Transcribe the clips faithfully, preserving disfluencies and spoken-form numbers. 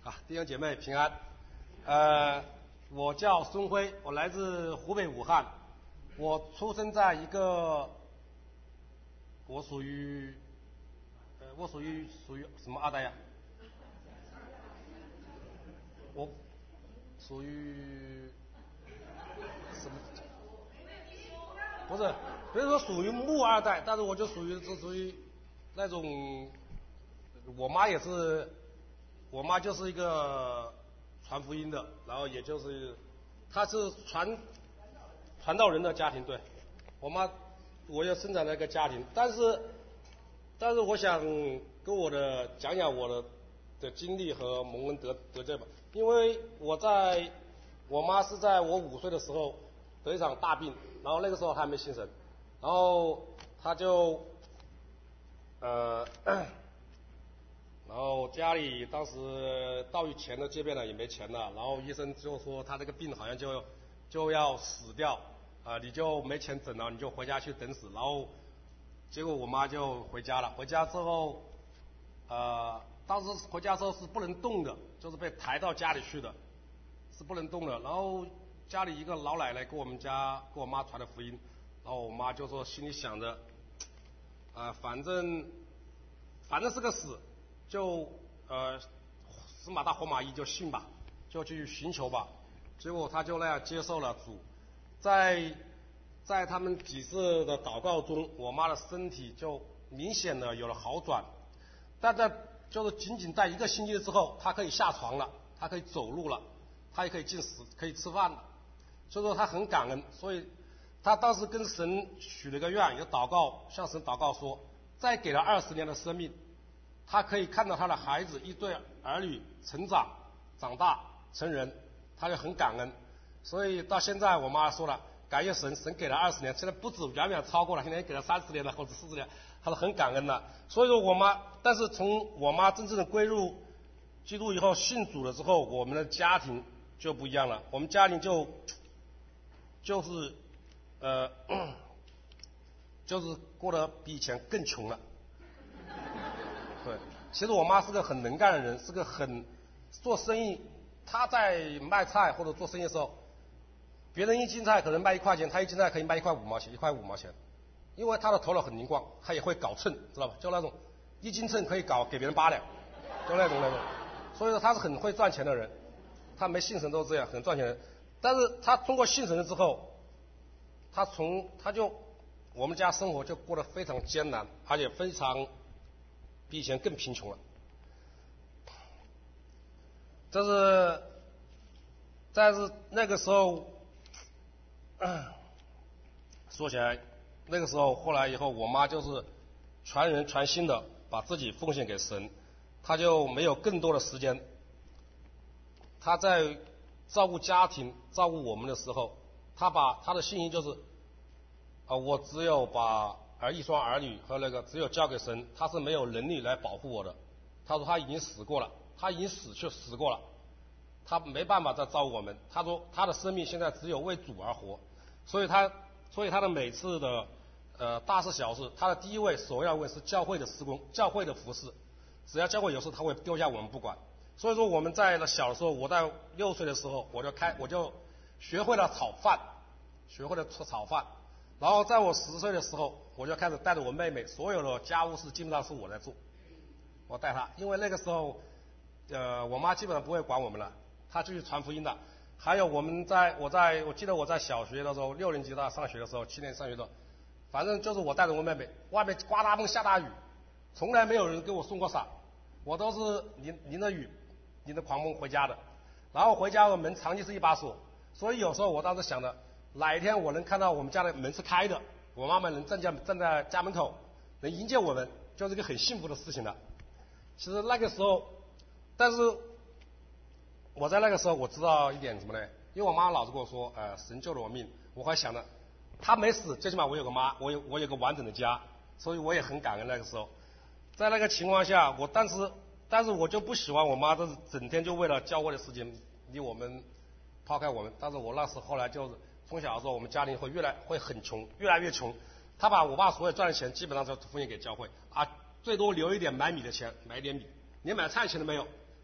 啊，弟兄姐妹平安。呃，我叫孙辉，我来自湖北武汉。我出生在一个，我属于，呃，我属于属于什么二代呀？我属于什么？不是，比如说属于木二代，但是我就属于是属于那种，我妈也是。我妈就是一个传福音的，然后也就是，她是传传道人的家庭，对，我妈，我也生长在一个家庭，但是，但是我想跟我的讲讲我的的经历和蒙恩得得救吧，因为我在，我妈是在我五岁的时候得一场大病，然后那个时候她还没信神，然后她就，呃。然后家里当时到钱都借遍了也没钱了，然后医生就说他这个病好像就就要死掉，啊、呃、你就没钱整了，你就回家去等死。然后结果我妈就回家了，回家之后，呃当时回家之后是不能动的，就是被抬到家里去的，是不能动的。然后家里一个老奶奶给我们家给我妈传的福音，然后我妈就说心里想着，啊、呃、反正反正是个死。就呃死马大活马医就信吧，就去寻求吧，结果他就那样接受了主，在在他们几次的祷告中，我妈的身体就明显的有了好转，但在就是仅仅在一个星期之后，她可以下床了，她可以走路了，她也可以进食，可以吃饭了，所以说她很感恩，所以她当时跟神许了个愿，也祷告向神祷告说，再给了二十年的生命。他可以看到他的孩子一对儿女成长、长大、成人，他就很感恩。所以到现在，我妈说了，感谢神，神给了二十年，现在不止，远远超过了，现在也给了三十年了，或者四十年，他是很感恩的。所以说我妈，但是从我妈真正的归入基督以后，信主了之后，我们的家庭就不一样了，我们家庭就就是呃，就是过得比以前更穷了。对，其实我妈是个很能干的人，是个很做生意。她在卖菜或者做生意的时候，别人一斤菜可能卖一块钱，她一斤菜可以卖一块五毛钱，一块五毛钱。因为她的头脑很灵光，她也会搞秤，知道吧？就那种一斤秤可以搞给别人八两，就那种那种。所以说她是很会赚钱的人，她没信神都是这样，很赚钱的人。但是她通过信神了之后，她从她就我们家生活就过得非常艰难，而且非常。比以前更贫穷了，这是，但是那个时候，说起来，那个时候后来以后，我妈就是全人全心的把自己奉献给神，她就没有更多的时间，她在照顾家庭、照顾我们的时候，她把她的信心就是，啊，我只有把。而一双儿女和那个只有交给神，他是没有能力来保护我的。他说他已经死过了，他已经死去死过了，他没办法再照顾我们。他说他的生命现在只有为主而活，所以他所以他的每次的呃大事小事，他的第一位首要位是教会的施工，教会的服侍。只要教会有事，他会丢下我们不管。所以说我们在小的时候，我在六岁的时候，我就开我就学会了炒饭，学会了吃炒饭。然后在我十岁的时候，我就开始带着我妹妹，所有的家务事基本上是我来做，我带她，因为那个时候，呃，我妈基本上不会管我们了，她就去传福音的。还有我们在，我在我记得我在小学的时候，六年级到上学的时候，七年级上学的时候，反正就是我带着我妹妹，外面刮大风下大雨，从来没有人给我送过伞，我都是淋淋着雨，淋着狂风回家的。然后回家的门长期是一把锁，所以有时候我当时想着。哪一天我能看到我们家的门是开的，我妈妈能站在站在家门口，能迎接我们，就是一个很幸福的事情了。其实那个时候，但是我在那个时候我知道一点什么呢？因为我妈老是跟我说，呃，神救了我命，我还想着，她没死，最起码我有个妈，我有我有个完整的家，所以我也很感恩那个时候。在那个情况下，我当时，但是我就不喜欢我妈，就是整天就为了教会的事情离我们抛开我们。但是我那时后来就是。从小的时候，我们家庭会越来会很穷，越来越穷。他把我爸所有赚的钱基本上都奉献给教会，啊，最多留一点买米的钱，买一点米，连买菜钱都没有。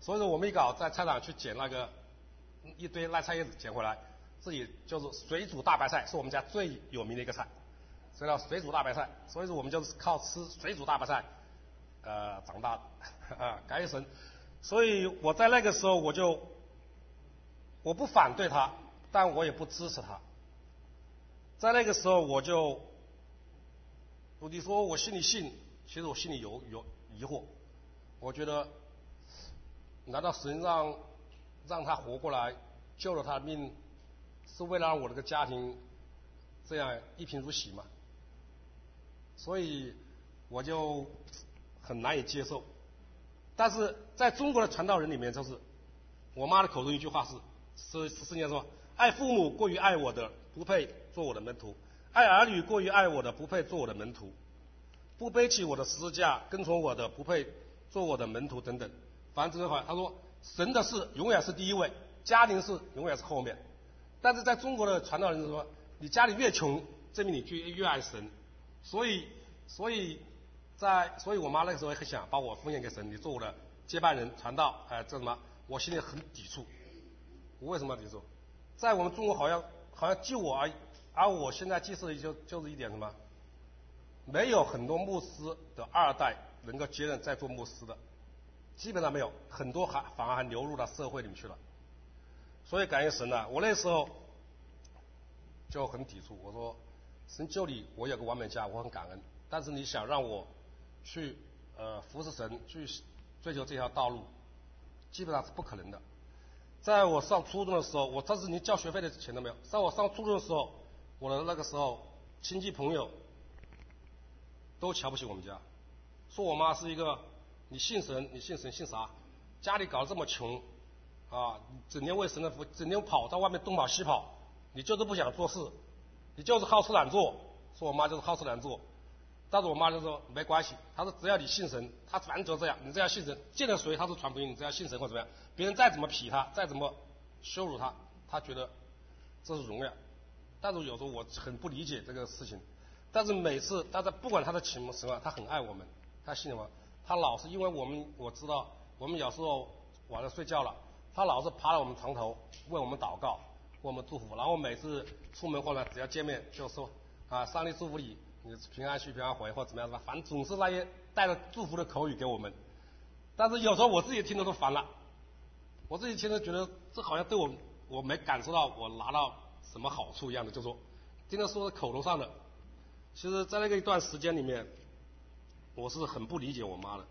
所以说我们一搞在菜场去捡那个一堆烂菜叶子捡回来，自己就是水煮大白菜，是我们家最有名的一个菜，所以叫水煮大白菜。所以说我们就是靠吃水煮大白菜，呃，长大的啊，感谢神。所以我在那个时候我就我不反对他，但我也不支持他。在那个时候我就，你说我心里信，其实我心里有有疑惑，我觉得。难道神让让他活过来，救了他的命，是为了让我这个家庭这样一贫如洗吗？所以我就很难以接受。但是在中国的传道人里面，就是我妈的口中一句话是：是十四年说，爱父母过于爱我的，不配做我的门徒；爱儿女过于爱我的，不配做我的门徒；不背起我的十字架跟从我的，不配做我的门徒等等。反正这句话，他说神的事永远是第一位，家庭事永远是后面。但是在中国的传道人说，你家里越穷，证明你就越爱神。所以，所以在所以我妈那个时候也很想把我奉献给神，你做我的接班人传道，哎、呃，这什么？我心里很抵触。我为什么要抵触？在我们中国好像好像就我而而我现在记事的就就是一点什么？没有很多牧师的二代能够接任再做牧师的。基本上没有，很多还反而还流入到社会里面去了。所以感谢神呢、啊，我那时候就很抵触，我说神救你，我有个完美家，我很感恩。但是你想让我去呃服侍神，去追求这条道路，基本上是不可能的。在我上初中的时候，我当时连交学费的钱都没有。在我上初中的时候，我的那个时候亲戚朋友都瞧不起我们家，说我妈是一个。你信神，你信神信啥？家里搞得这么穷，啊，整天为神的福，整天跑到外面东跑西跑，你就是不想做事，你就是好吃懒做。说我妈就是好吃懒做，但是我妈就说没关系，她说只要你信神，她反正就这样，你只要信神，见了谁她是传福音，你只要信神或怎么样，别人再怎么痞她，再怎么羞辱她，她觉得这是荣耀。但是有时候我很不理解这个事情，但是每次，但是不管她的情况，她很爱我们，她信我。他老是因为我们我知道我们有时候晚上睡觉了，他老是爬到我们床头为我们祷告，为我们祝福。然后每次出门后呢，只要见面就说啊，上帝祝福你，你平安去平安回或怎么样，反正总是那些带着祝福的口语给我们。但是有时候我自己听着都烦了，我自己听着觉得这好像对我我没感受到我拿到什么好处一样的，就说听着说是口头上的。其实在那个一段时间里面，我是很不理解我妈的。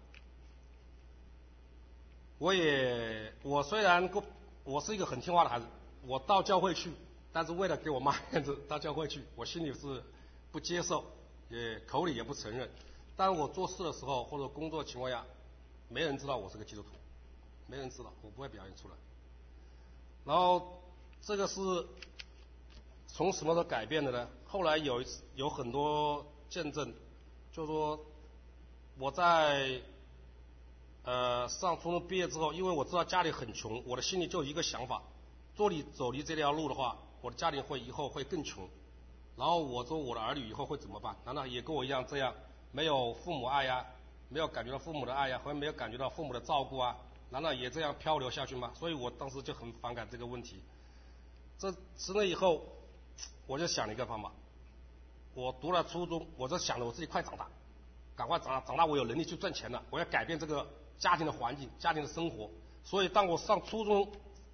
我也，我虽然够，我是一个很听话的孩子，我到教会去，但是为了给我妈面子，到教会去，我心里是不接受，也口里也不承认。但我做事的时候或者工作情况下，没人知道我是个基督徒，没人知道，我不会表现出来。然后这个是从什么时候改变的呢？后来有有很多见证，就说。我在呃上初中毕业之后，因为我知道家里很穷，我的心里就一个想法：做你走你这条路的话，我的家庭会以后会更穷。然后我说我的儿女以后会怎么办？难道也跟我一样这样没有父母爱呀，没有感觉到父母的爱呀，或者没有感觉到父母的照顾啊？难道也这样漂流下去吗？所以我当时就很反感这个问题。这从那以后，我就想了一个方法。我读了初中，我就想着我自己快长大。赶快长大，长大我有能力去赚钱了，我要改变这个家庭的环境，家庭的生活。所以当我上初中，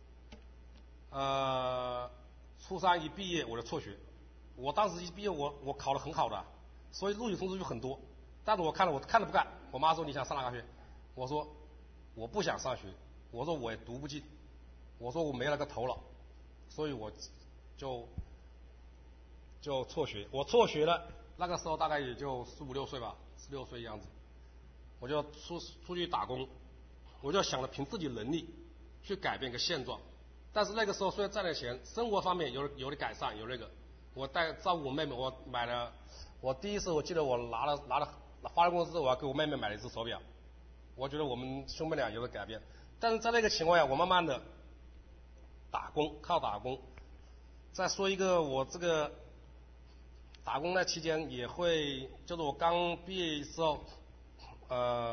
呃，初三一毕业我就辍学。我当时一毕业我我考得很好的，所以录取通知就很多。但是我看了我看了不干，我妈说你想上哪个学？我说我不想上学，我说我也读不进，我说我没那个头脑，所以我就就辍学。我辍学了，那个时候大概也就十五六岁吧。十六岁样子，我就出出去打工，我就想着凭自己能力去改变一个现状。但是那个时候虽然赚了钱，生活方面有有的改善，有那个，我带照顾我妹妹，我买了，我第一次我记得我拿了拿了发了工资，我要给我妹妹买了一只手表，我觉得我们兄妹俩有了改变。但是在那个情况下，我慢慢的打工，靠打工。再说一个，我这个。打工那期间也会，就是我刚毕业的时候，呃，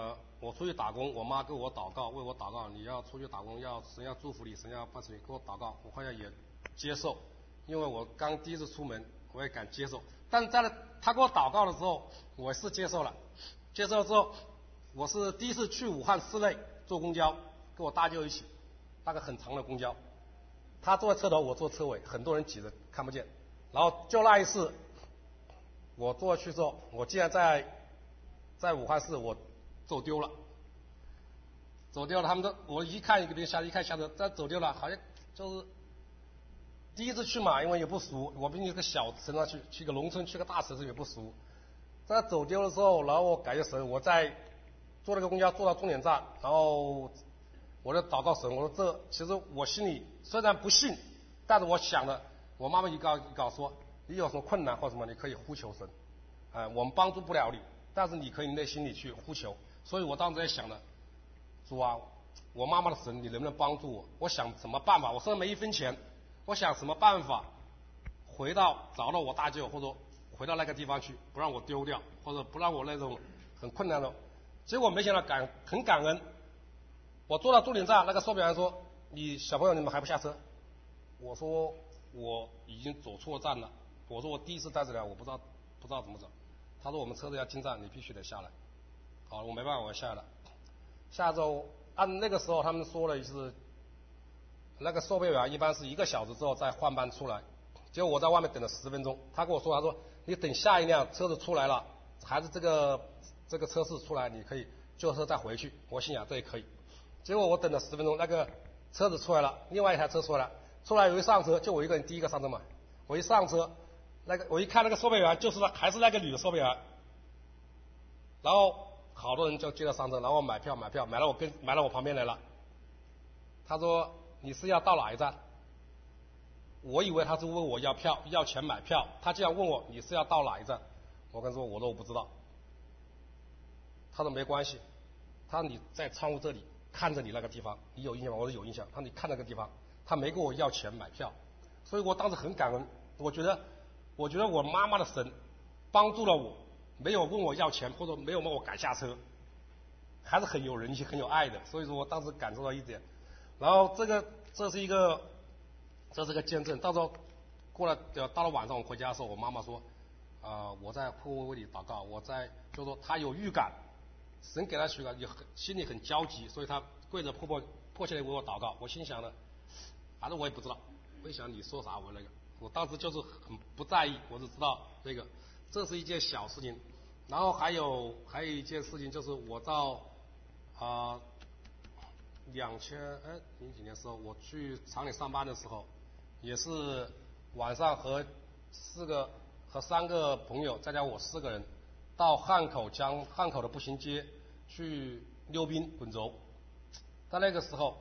我出去打工，我妈给我祷告，为我祷告，你要出去打工，要神要祝福你，神要帮助你，给我祷告，我好像也接受，因为我刚第一次出门，我也敢接受。但在他给我祷告的时候，我是接受了，接受了之后，我是第一次去武汉市内坐公交，跟我大舅一起，那个很长的公交，他坐在车头，我坐车尾，很多人挤着看不见。然后就那一次，我坐去之后，我竟然在在武汉市我走丢了，走丢了。他们都我一看一个人下一看下车，这走丢了，好像就是第一次去嘛，因为也不熟，我们一个小城上去，去个农村，去个大城市也不熟。在走丢的时候，然后我感觉神，我在坐那个公交坐到终点站，然后我就祷告神，我说这其实我心里虽然不信，但是我想的，我妈妈一告一告说，你有什么困难或什么，你可以呼求神，哎、呃，我们帮助不了你，但是你可以内心里去呼求。所以我当时在想的，主啊，我妈妈的神，你能不能帮助我？我想什么办法？我身上没一分钱，我想什么办法回到找到我大舅，或者回到那个地方去，不让我丢掉，或者不让我那种很困难的。结果没想到感很感恩，我坐到终点站，那个售票员说：“你小朋友，你们还不下车？”我说：“我已经走错站了。”我说：“我第一次在这里，我不知道不知道怎么走。”他说：“我们车子要进站，你必须得下来。”好，我没办法，我下来了。下周按那个时候他们说了是，那个售票员一般是一个小时之后再换班出来。结果我在外面等了十分钟，他跟我说：“他说你等下一辆车子出来了，还是这个这个车次出来，你可以坐车再回去。”我心想这也可以。结果我等了十分钟，那个车子出来了，另外一台车出来了，出来有一上车，就我一个人第一个上车嘛。我一上车，那个我一看那个售票员就是那还是那个女的售票员，然后好多人就接着上车，然后买票买票买到我跟买到我旁边来了。他说：“你是要到哪一站？”我以为他是问我要票要钱买票，他竟然问我你是要到哪一站？我跟他说我说我不知道。他说没关系，他说你在窗户这里看着你那个地方，你有印象吗？我说有印象。他说你看那个地方，他没跟我要钱买票，所以我当时很感恩。我觉得我觉得我妈妈的神帮助了我，没有问我要钱或者没有帮我赶下车，还是很有人性很有爱的，所以说我当时感受到一点。然后这个这是一个这是个见证。到时候过了到了晚上我回家的时候，我妈妈说啊、呃，我在会为你祷告，我在就说她有预感，神给她许感，也很心里很焦急，所以她跪着迫迫迫切的为我祷告。我心想呢，反正我也不知道，我想你说啥我那个，我当时就是很不在意，我只知道那个这是一件小事情。然后还有还有一件事情就是我到啊两千哎零几年的时候，我去厂里上班的时候，也是晚上和四个和三个朋友再加我四个人到汉口江汉口的步行街去溜冰滚轴。在那个时候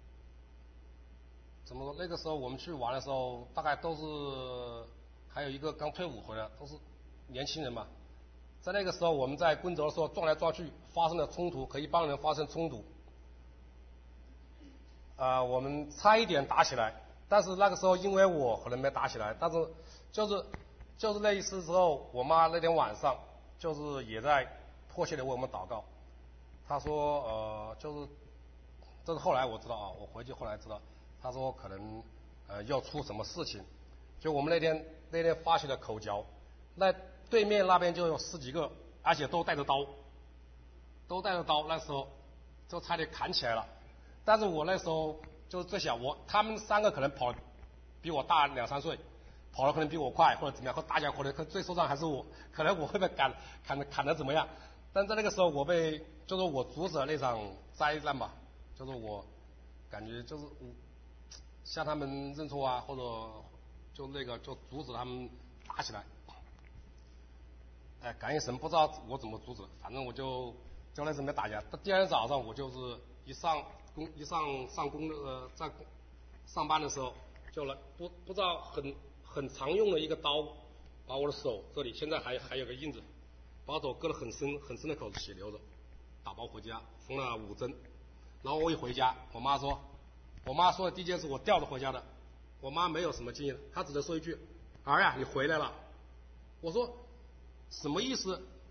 怎么说？那个时候我们去玩的时候，大概都是还有一个刚退伍回来，都是年轻人嘛。在那个时候我们在滚轴的时候撞来撞去，发生了冲突，和一帮人发生冲突。啊、呃，我们差一点打起来，但是那个时候因为我可能没打起来，但是就是就是那一次之后，我妈那天晚上就是也在迫切的为我们祷告。她说呃就是这是后来我知道啊，我回去后来知道，她说可能呃要出什么事情。就我们那天那天发起了口角，那对面那边就有十几个，而且都带着刀，都带着刀，那时候就差点砍起来了。但是我那时候就是最小，我他们三个可能跑比我大两三岁，跑得可能比我快或者怎么样，或打架可能最受伤还是我，可能我会被砍砍的砍的怎么样？但在那个时候我被就是我阻止了那场灾难吧，就是我感觉就是向他们认错啊，或者就那个就阻止他们打起来。哎，感谢神，不知道我怎么阻止，反正我就就那次没打架。第二天早上我就是一上工一上上工的呃在上班的时候，就来不不知道很很常用的一个刀，把我的手这里现在还还有个印子，把我手割得很深很深的口子，血流着，打包回家缝了五针。然后我一回家，我妈说，我妈说的第一件事我吊着回家的。我妈没有什么经验，她只能说一句：“儿呀，你回来了。”我说什么意思？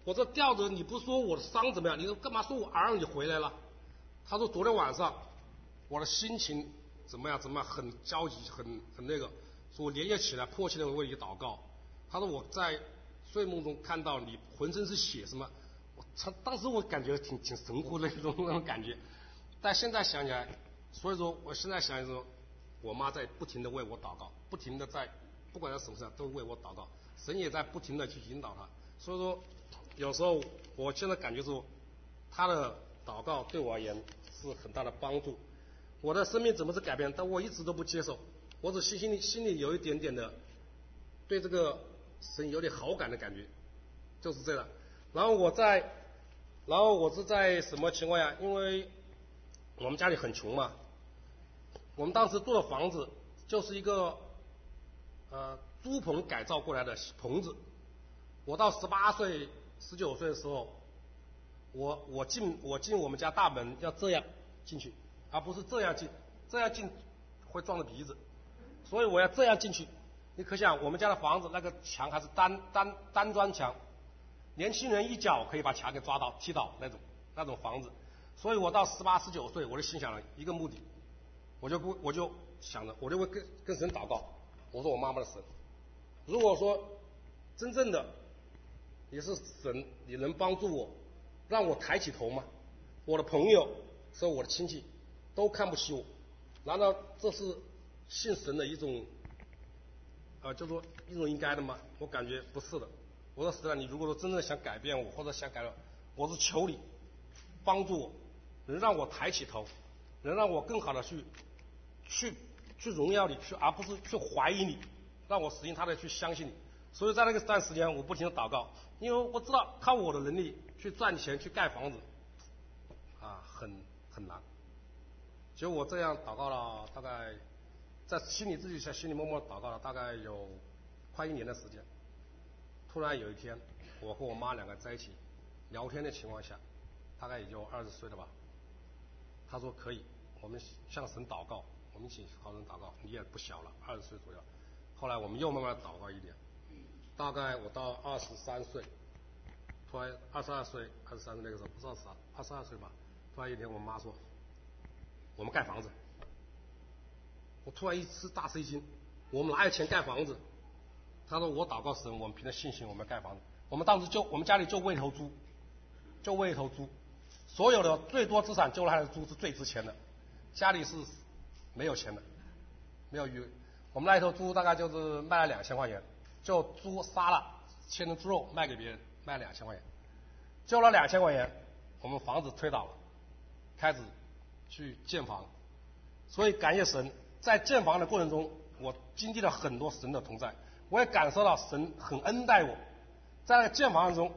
我这吊着，你不说我的伤怎么样？你说干嘛说我儿你回来了？他说昨天晚上我的心情怎么样？怎么样？很焦急，很很那个。说我连夜起来，迫切的为你祷告。他说我在睡梦中看到你浑身是血，什么？我操！当时我感觉挺挺神乎的那种那种感觉。但现在想起来，所以说我现在想一说，我妈在不停的为我祷告，不停的在不管在什么事上都为我祷告，神也在不停的去引导她。所以说，有时候我现在感觉说，她的祷告对我而言是很大的帮助。我的生命怎么是改变？但我一直都不接受，我只心心里心里有一点点的对这个神有点好感的感觉，就是这样。然后我在，然后我是在什么情况下？因为我们家里很穷嘛，我们当时住的房子就是一个呃猪棚改造过来的棚子。我到十八岁、十九岁的时候，我我进我进我们家大门要这样进去，而不是这样进，这样进会撞着鼻子，所以我要这样进去。你可想，我们家的房子那个墙还是单单单砖墙，年轻人一脚可以把墙给抓倒、踢倒那种那种房子。所以我到十八、十九岁，我就心想了一个目的，我就不我就想着，我就会跟跟神祷告。我说我妈妈的神，如果说真正的也是神，你能帮助我，让我抬起头吗？我的朋友说我的亲戚都看不起我，难道这是信神的一种呃，就说一种应该的吗？我感觉不是的。我说神啊，你如果说真正想改变我，或者想改变我，是求你帮助我，能让我抬起头，能让我更好的去去去荣耀你，去而不是去怀疑你，让我死心塌地去相信你。所以在那个段时间，我不停的祷告，因为我知道靠我的能力去赚钱去盖房子啊，很很难。结果我这样祷告了，大概在心里自己在心里默默祷告了，大概有快一年的时间。突然有一天，我和我妈两个在一起聊天的情况下，大概也就二十岁了吧。她说可以，我们向神祷告，我们一起向神祷告。你也不小了，二十岁左右。后来我们又慢慢祷告一点，大概我到二十三岁，突然二十二岁、二十三岁那个时候不知道啥，二十二岁吧。突然一天，我妈说我们盖房子。我突然一吃大吃一惊，我们哪有钱盖房子？他说我祷告神，我们凭着信心我们盖房子。我们当时就我们家里就喂一头猪，就喂一头猪，所有的最多资产就那的猪是最值钱的，家里是没有钱的，没有余。我们那一头猪大概就是卖了两千块钱，就猪杀了切成猪肉卖给别人，卖两千块钱，就那两千块钱，我们房子推倒了，开始去建房。所以感谢神，在建房的过程中，我经历了很多神的同在，我也感受到神很恩待我。在建房中，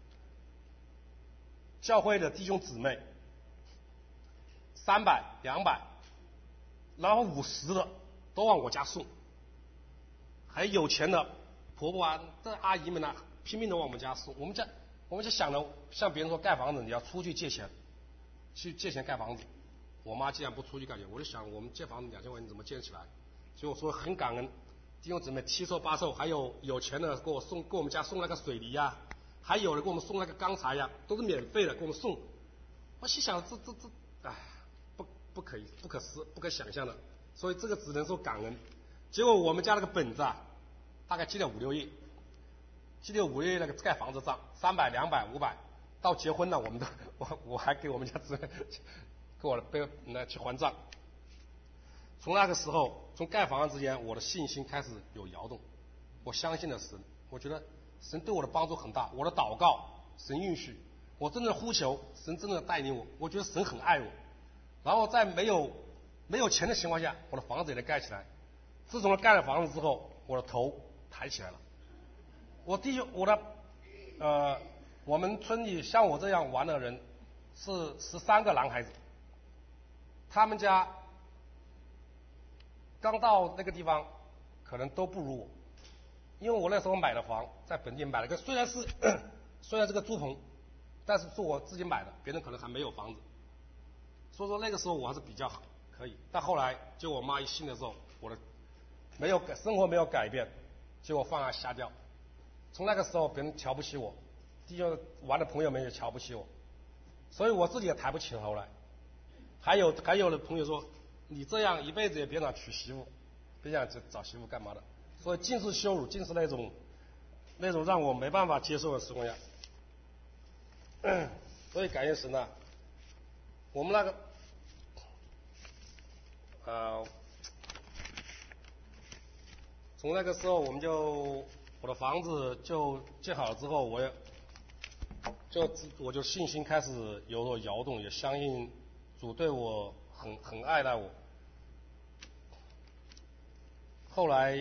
教会的弟兄姊妹三百、两百，然后五十的都往我家送，还有钱的婆婆啊、这阿姨们呢、啊，拼命的往我们家送。我们家我们就想着，像别人说盖房子，你要出去借钱，去借钱盖房子。我妈既然不出去盖钱，我就想我们借房子两千块钱怎么建起来？所以我说很感恩，弟兄姊妹七凑八凑，还有有钱的给我送，给我们家送那个水泥呀、啊，还有的给我们送那个钢材呀、啊，都是免费的给我们送。我心想这这这，哎，不不可以，不可思，不可想象的。所以这个只能说感恩。结果我们家那个本子啊，大概记了五六页，记了五六页那个盖房子账，三百、两百、五百，到结婚了，我们都我我还给我们家姊妹给我的背那去还账。从那个时候，从盖房子之前，我的信心开始有摇动。我相信了神，我觉得神对我的帮助很大。我的祷告，神允许；我真的呼求，神真的带领我。我觉得神很爱我。然后在没有没有钱的情况下，我的房子也能盖起来。自从盖了房子之后，我的头抬起来了。我弟兄，我的呃，我们村里像我这样玩的人是十三个男孩子，他们家刚到那个地方，可能都不如我，因为我那时候买的房在本地买了个，虽然是虽然是个猪棚，但是是我自己买的，别人可能还没有房子，所以说那个时候我还是比较好可以。但后来就我妈一信的时候，我的没有生活没有改变，结果放下瞎掉。从那个时候别人瞧不起我，弟弟兄玩的朋友们也瞧不起我，所以我自己也抬不起头来。还有还有的朋友说，你这样一辈子也别想娶媳妇，别想找媳妇干嘛的，所以尽是羞辱，尽是那种那种让我没办法接受的时光呀。所以感谢神啊，我们那个呃，从那个时候我们就我的房子就建好了之后，我也就我就信心开始有所摇动，也相信主对我很很爱戴我。后来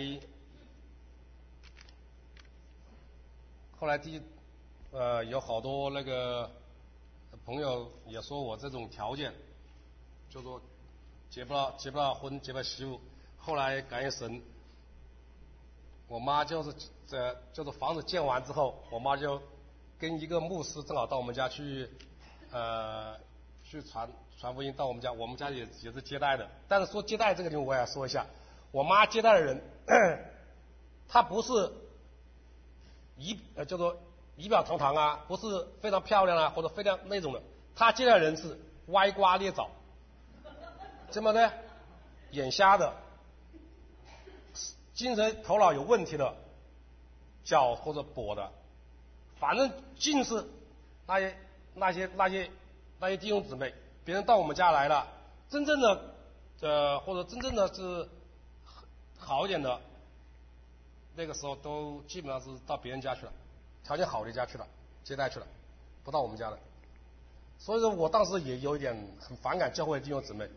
后来第呃有好多那个朋友也说我这种条件，就说结不到结不到婚，结不到媳妇。后来感谢神，我妈就是这就是房子建完之后，我妈就跟一个牧师正好到我们家去呃去传传福音，到我们家，我们家也也是接待的。但是说接待这个地方我也要说一下，我妈接待的人，她不是仪呃叫做仪表堂堂啊，不是非常漂亮啊或者非常那种的，她接待的人是歪瓜裂枣，怎么呢？眼瞎的，精神头脑有问题的，脚或者跛的，反正尽是那些那些那些那些弟兄姊妹，别人到我们家来了，真正的呃或者真正的是好一点的，那个时候都基本上是到别人家去了，条件好的家去了，接待去了，不到我们家的。所以说我当时也有一点很反感教会的弟兄姊妹，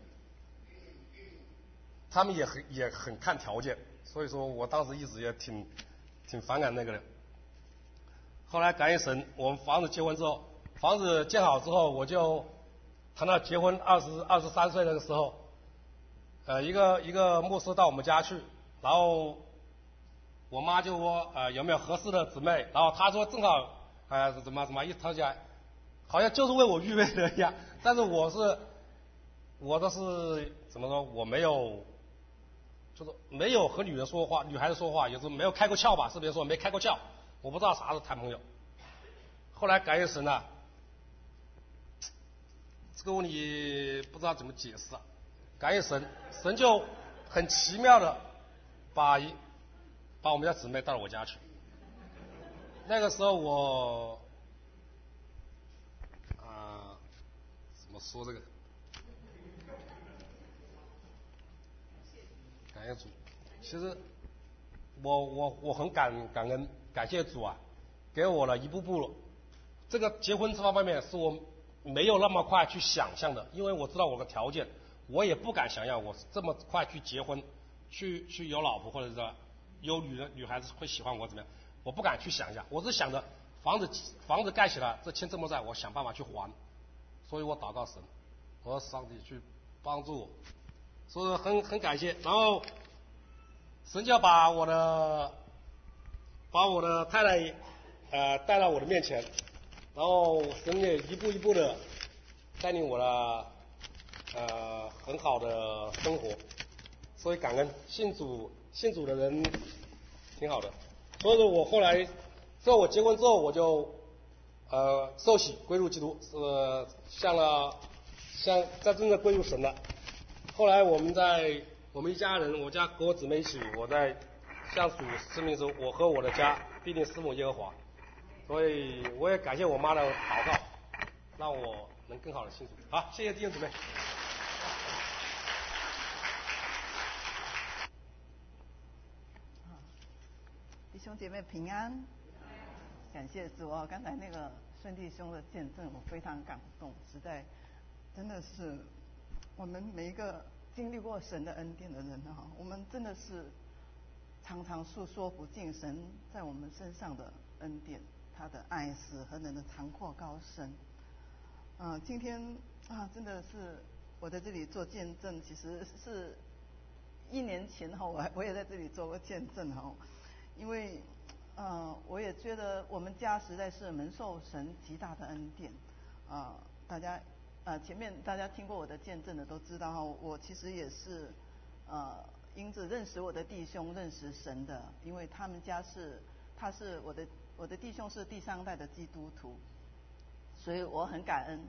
他们也很也很看条件，所以说我当时一直也挺挺反感那个的。后来感谢神，我们房子结婚之后，房子建好之后，我就谈到结婚二十二十三岁那个时候，呃，一个一个牧师到我们家去，然后我妈就说呃有没有合适的姊妹，然后他说正好呃怎么怎么一吵起来，好像就是为我预备的一样，但是我是我的是怎么说，我没有就是没有和女人说话，女孩子说话，也是没有开过窍吧，是别人说没开过窍，我不知道啥是谈朋友。后来感谢神啊，这个问题不知道怎么解释啊，感谢神，神就很奇妙的把一把我们家姊妹带到我家去。那个时候我啊、呃、怎么说这个？感谢主，其实我我我很感感恩感谢主啊，给我了一步步了。这个结婚这方面是我没有那么快去想象的，因为我知道我的条件，我也不敢想象我这么快去结婚，去去有老婆或者是有女人女孩子会喜欢我怎么样，我不敢去想象。我是想着房子房子盖起来，这欠这么债，我想办法去还，所以我祷告神，我说上帝去帮助我。所以很很感谢，然后神就要把我的把我的太太呃带到我的面前，然后神也一步一步的带领我了呃很好的生活，所以感恩信主信主的人挺好的，所以说我后来之后我结婚之后我就呃受洗归入基督，是向了向在真正归入神了。后来我们在我们一家人，我家和我姊妹一起，我在向主证明说，我和我的家必定侍奉耶和华。所以我也感谢我妈的祷告，让我能更好的信主。好，谢谢弟兄姊妹。 弟兄姐妹平安，感谢主哦！刚才那个孙弟兄的见证，我非常感动，实在真的是我们每一个经历过神的恩典的人哈，我们真的是常常诉说不尽神在我们身上的恩典，他的爱是何等的长阔高深。嗯、呃，今天啊，真的是我在这里做见证，其实是一年前哈，我我也在这里做过见证哈，因为呃，我也觉得我们家实在是蒙受神极大的恩典啊、呃，大家。呃，前面大家听过我的见证的都知道哈，我其实也是呃因着认识我的弟兄认识神的，因为他们家是他他是我的我的弟兄是第三代的基督徒，所以我很感恩。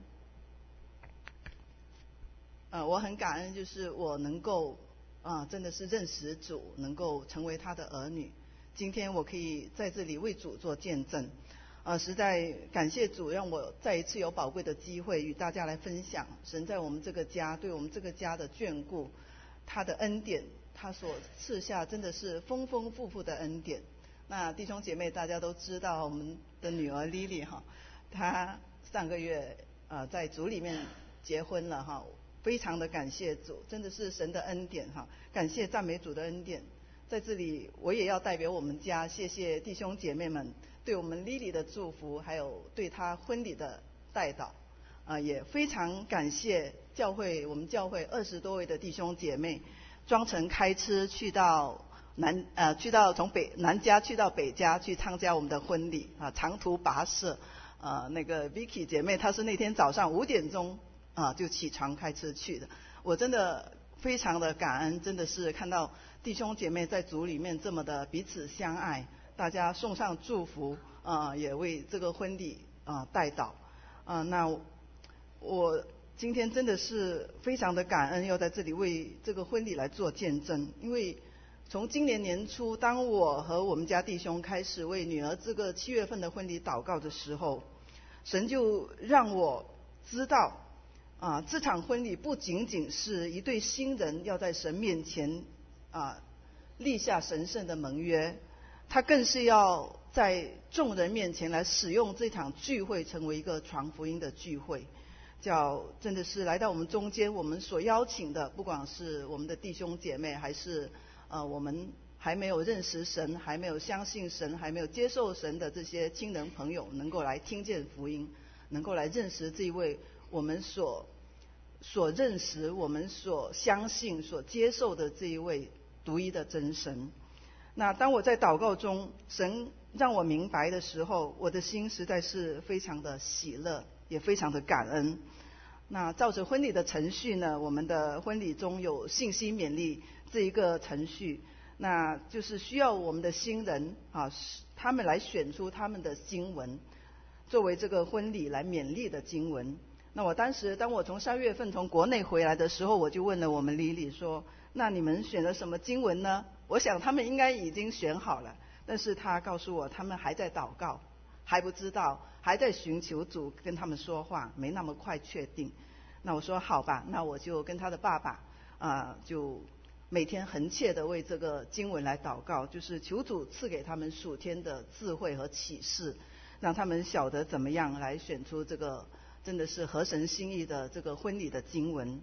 呃，我很感恩，就是我能够啊、呃，真的是认识主，能够成为他的儿女。今天我可以在这里为主做见证，呃，实在感谢主，让我再一次有宝贵的机会与大家来分享神在我们这个家对我们这个家的眷顾，他的恩典，他所赐下真的是丰丰富富的恩典。那弟兄姐妹，大家都知道我们的女儿 Lily 哈，她上个月呃在主里面结婚了哈。非常的感谢主，真的是神的恩典哈！感谢赞美主的恩典，在这里我也要代表我们家，谢谢弟兄姐妹们对我们 Lily 的祝福，还有对她婚礼的代祷，啊、呃，也非常感谢教会我们教会二十多位的弟兄姐妹，专程开车去到南呃去到从北南家去到北家去参加我们的婚礼啊，长途跋涉，呃，那个 Vicky 姐妹她是那天早上五点钟。啊，就起床开车去的，我真的非常的感恩，真的是看到弟兄姐妹在主里面这么的彼此相爱，大家送上祝福，啊，也为这个婚礼啊代祷，啊，那我今天真的是非常的感恩，要在这里为这个婚礼来做见证，因为从今年年初，当我和我们家弟兄开始为女儿这个七月份的婚礼祷告的时候，神就让我知道。啊，这场婚礼不仅仅是一对新人要在神面前啊立下神圣的盟约，他更是要在众人面前来使用这场聚会成为一个传福音的聚会，叫真的是来到我们中间，我们所邀请的，不管是我们的弟兄姐妹，还是呃我们还没有认识神、还没有相信神、还没有接受神的这些亲人朋友，能够来听见福音，能够来认识这一位我们所所认识、我们所相信、所接受的这一位独一的真神。那当我在祷告中，神让我明白的时候，我的心实在是非常的喜乐，也非常的感恩。那照着婚礼的程序呢，我们的婚礼中有信息勉励这一个程序，那就是需要我们的新人啊，他们来选出他们的经文，作为这个婚礼来勉励的经文。那我当时当我从三月份从国内回来的时候，我就问了我们 Lily 说，那你们选了什么经文呢？我想他们应该已经选好了，但是他告诉我他们还在祷告，还不知道，还在寻求主跟他们说话，没那么快确定。那我说好吧，那我就跟他的爸爸啊、呃，就每天恒切的为这个经文来祷告，就是求主赐给他们属天的智慧和启示，让他们晓得怎么样来选出这个真的是合神心意的这个婚礼的经文。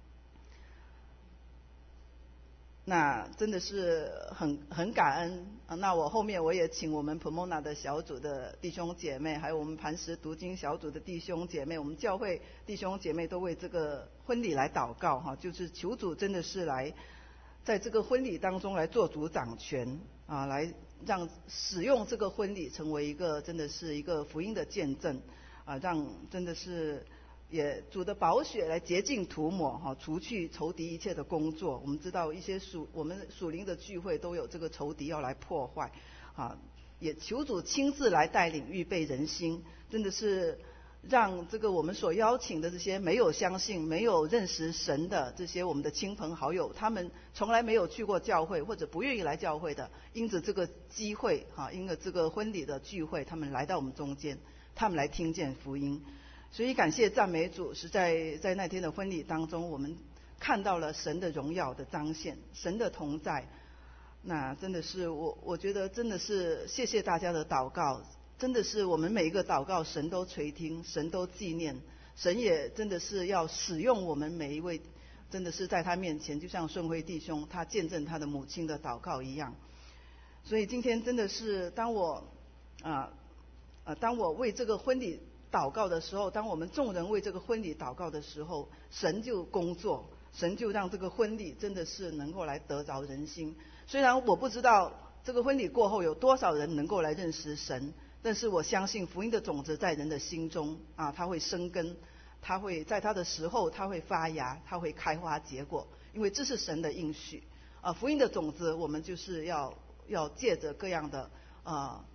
那真的是很很感恩啊！那我后面我也请我们 Pomona 的小组的弟兄姐妹，还有我们磐石读经小组的弟兄姐妹，我们教会弟兄姐妹都为这个婚礼来祷告哈，就是求主真的是来在这个婚礼当中来做主掌权啊，来让使用这个婚礼成为一个真的是一个福音的见证啊，让真的是也主的宝血来洁净涂抹哈，除去仇敌一切的工作。我们知道一些属我们属灵的聚会都有这个仇敌要来破坏啊，也求主亲自来带领预备人心，真的是让这个我们所邀请的这些没有相信、没有认识神的这些我们的亲朋好友，他们从来没有去过教会或者不愿意来教会的，因着这个机会哈，因着这个婚礼的聚会，他们来到我们中间，他们来听见福音。所以感谢赞美主，是在在那天的婚礼当中，我们看到了神的荣耀的彰显，神的同在。那真的是我我觉得真的是谢谢大家的祷告，真的是我们每一个祷告神都垂听，神都纪念，神也真的是要使用我们每一位，真的是在他面前，就像顺辉弟兄他见证他的母亲的祷告一样。所以今天真的是当我啊呃当我为这个婚礼祷告的时候，当我们众人为这个婚礼祷告的时候，神就工作，神就让这个婚礼真的是能够来得着人心。虽然我不知道这个婚礼过后有多少人能够来认识神，但是我相信福音的种子在人的心中啊，它会生根，它会在它的时候它会发芽，它会开花结果，因为这是神的应许啊。福音的种子我们就是要要借着各样的啊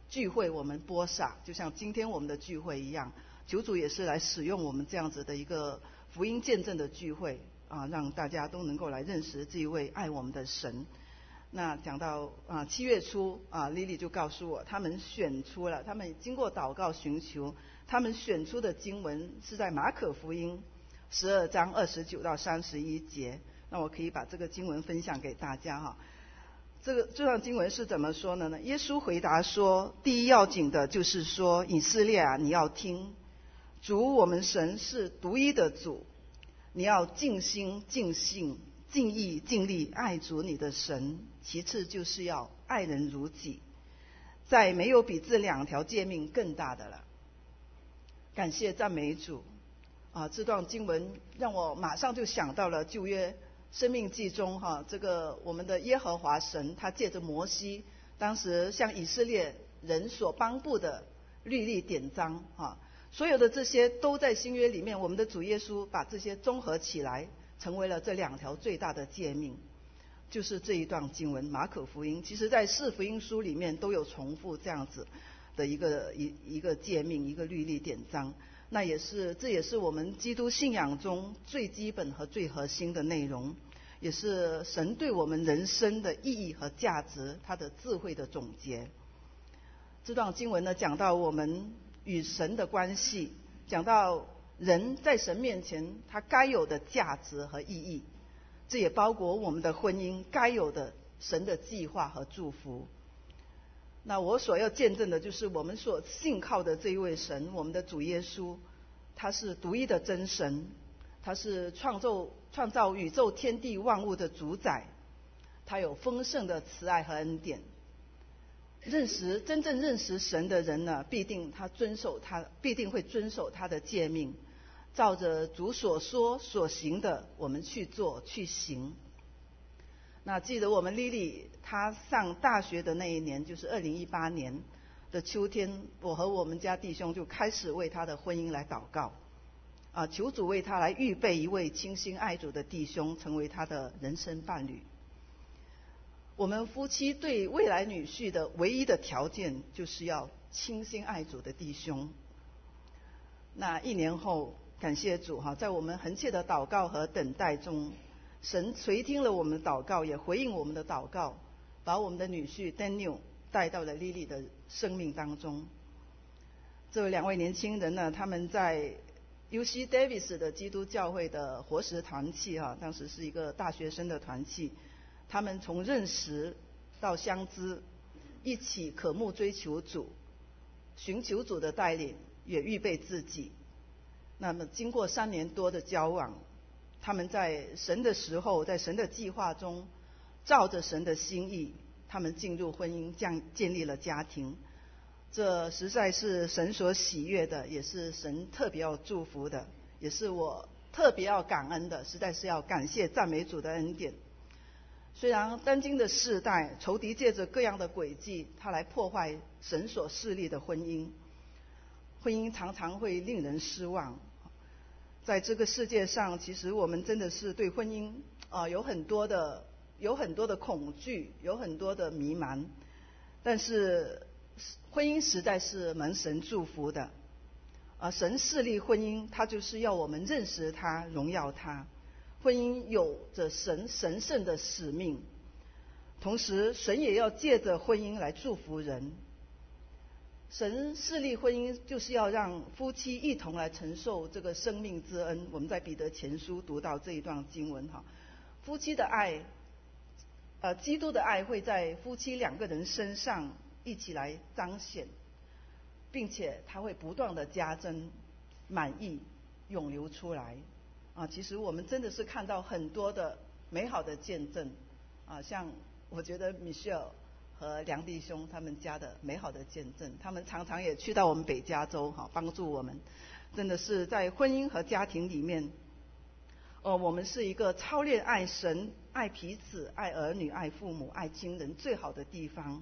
聚会我们播撒，就像今天我们的聚会一样，求主也是来使用我们这样子的一个福音见证的聚会啊，让大家都能够来认识这一位爱我们的神。那讲到啊七月初啊，莉莉就告诉我，他们选出了，他们经过祷告寻求，他们选出的经文是在马可福音十二章二十九到三十一节。那我可以把这个经文分享给大家哈。这个这段经文是怎么说的呢？耶稣回答说，第一要紧的就是说，以色列啊，你要听，主我们神是独一的主，你要尽心尽性尽意尽力爱主你的神，其次就是要爱人如己，再没有比这两条诫命更大的了。感谢赞美主啊！这段经文让我马上就想到了旧约生命记中哈、啊，这个我们的耶和华神他借着摩西当时向以色列人所颁布的律例典章啊，所有的这些都在新约里面，我们的主耶稣把这些综合起来，成为了这两条最大的诫命，就是这一段经文马可福音。其实在四福音书里面都有重复这样子的一个一一个诫命，一个律例典章。那也是这也是我们基督信仰中最基本和最核心的内容，也是神对我们人生的意义和价值，他的智慧的总结。这段经文呢，讲到我们与神的关系，讲到人在神面前他该有的价值和意义，这也包括我们的婚姻该有的神的计划和祝福。那我所要见证的就是我们所信靠的这一位神，我们的主耶稣，他是独一的真神，他是创造创造宇宙天地万物的主宰，他有丰盛的慈爱和恩典。认识真正认识神的人呢，必定他遵守他必定会遵守他的诫命，照着主所说所行的，我们去做去行。那记得我们莉莉她上大学的那一年，就是二零一八年的秋天，我和我们家弟兄就开始为她的婚姻来祷告，啊，求主为她来预备一位倾心爱主的弟兄，成为她的人生伴侣。我们夫妻对未来女婿的唯一的条件，就是要倾心爱主的弟兄。那一年后，感谢主哈，在我们恒切的祷告和等待中，神垂听了我们的祷告，也回应我们的祷告，把我们的女婿 Daniel 带到了 Lily 的生命当中。这两位年轻人呢，他们在 U C Davis 的基督教会的活石团契哈，当时是一个大学生的团契。他们从认识到相知，一起渴慕追求主，寻求主的带领，也预备自己。那么经过三年多的交往，他们在神的时候，在神的计划中，照着神的心意，他们进入婚姻，建建立了家庭。这实在是神所喜悦的，也是神特别要祝福的，也是我特别要感恩的，实在是要感谢赞美主的恩典。虽然当今的世代，仇敌借着各样的诡计，他来破坏神所设立的婚姻，婚姻常常会令人失望。在这个世界上，其实我们真的是对婚姻啊、呃、有很多的有很多的恐惧，有很多的迷茫。但是婚姻实在是蒙神祝福的啊、呃，神设立婚姻，他就是要我们认识他，荣耀他。婚姻有着神神圣的使命，同时神也要借着婚姻来祝福人。神设立婚姻就是要让夫妻一同来承受这个生命之恩。我们在彼得前书读到这一段经文哈，夫妻的爱，呃，基督的爱会在夫妻两个人身上一起来彰显，并且它会不断的加增、满溢、涌流出来。啊，其实我们真的是看到很多的美好的见证，啊，像我觉得 Michelle 和梁弟兄他们家的美好的见证，他们常常也去到我们北加州哈、啊，帮助我们，真的是在婚姻和家庭里面，哦，我们是一个操练爱神、爱彼此、爱儿女、爱父母、爱亲人最好的地方。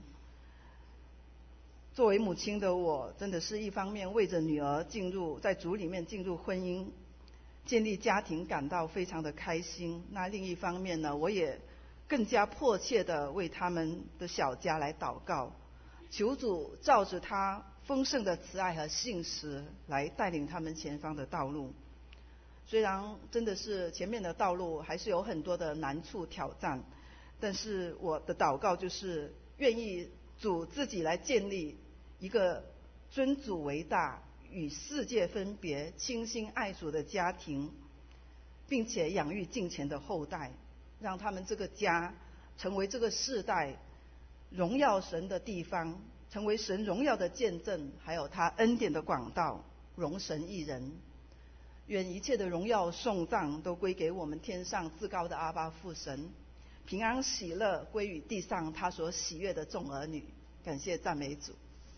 作为母亲的我，真的是一方面为着女儿进入在主里面进入婚姻，建立家庭感到非常的开心。那另一方面呢，我也更加迫切的为他们的小家来祷告， 求主照着他丰盛的慈爱和信实来带领他们前方的道路。虽然真的是前面的道路还是有很多的难处挑战，但是我的祷告就是愿意主自己来建立一个尊主为大、与世界分别、倾心爱主的家庭，并且养育敬虔的后代，让他们这个家成为这个世代荣耀神的地方，成为神荣耀的见证，还有他恩典的广道，荣神益人。愿一切的荣耀颂赞都归给我们天上至高的阿爸父神，平安喜乐归于地上他所喜悦的众儿女。感谢赞美主。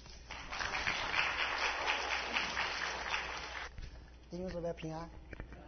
弟兄姊妹平安。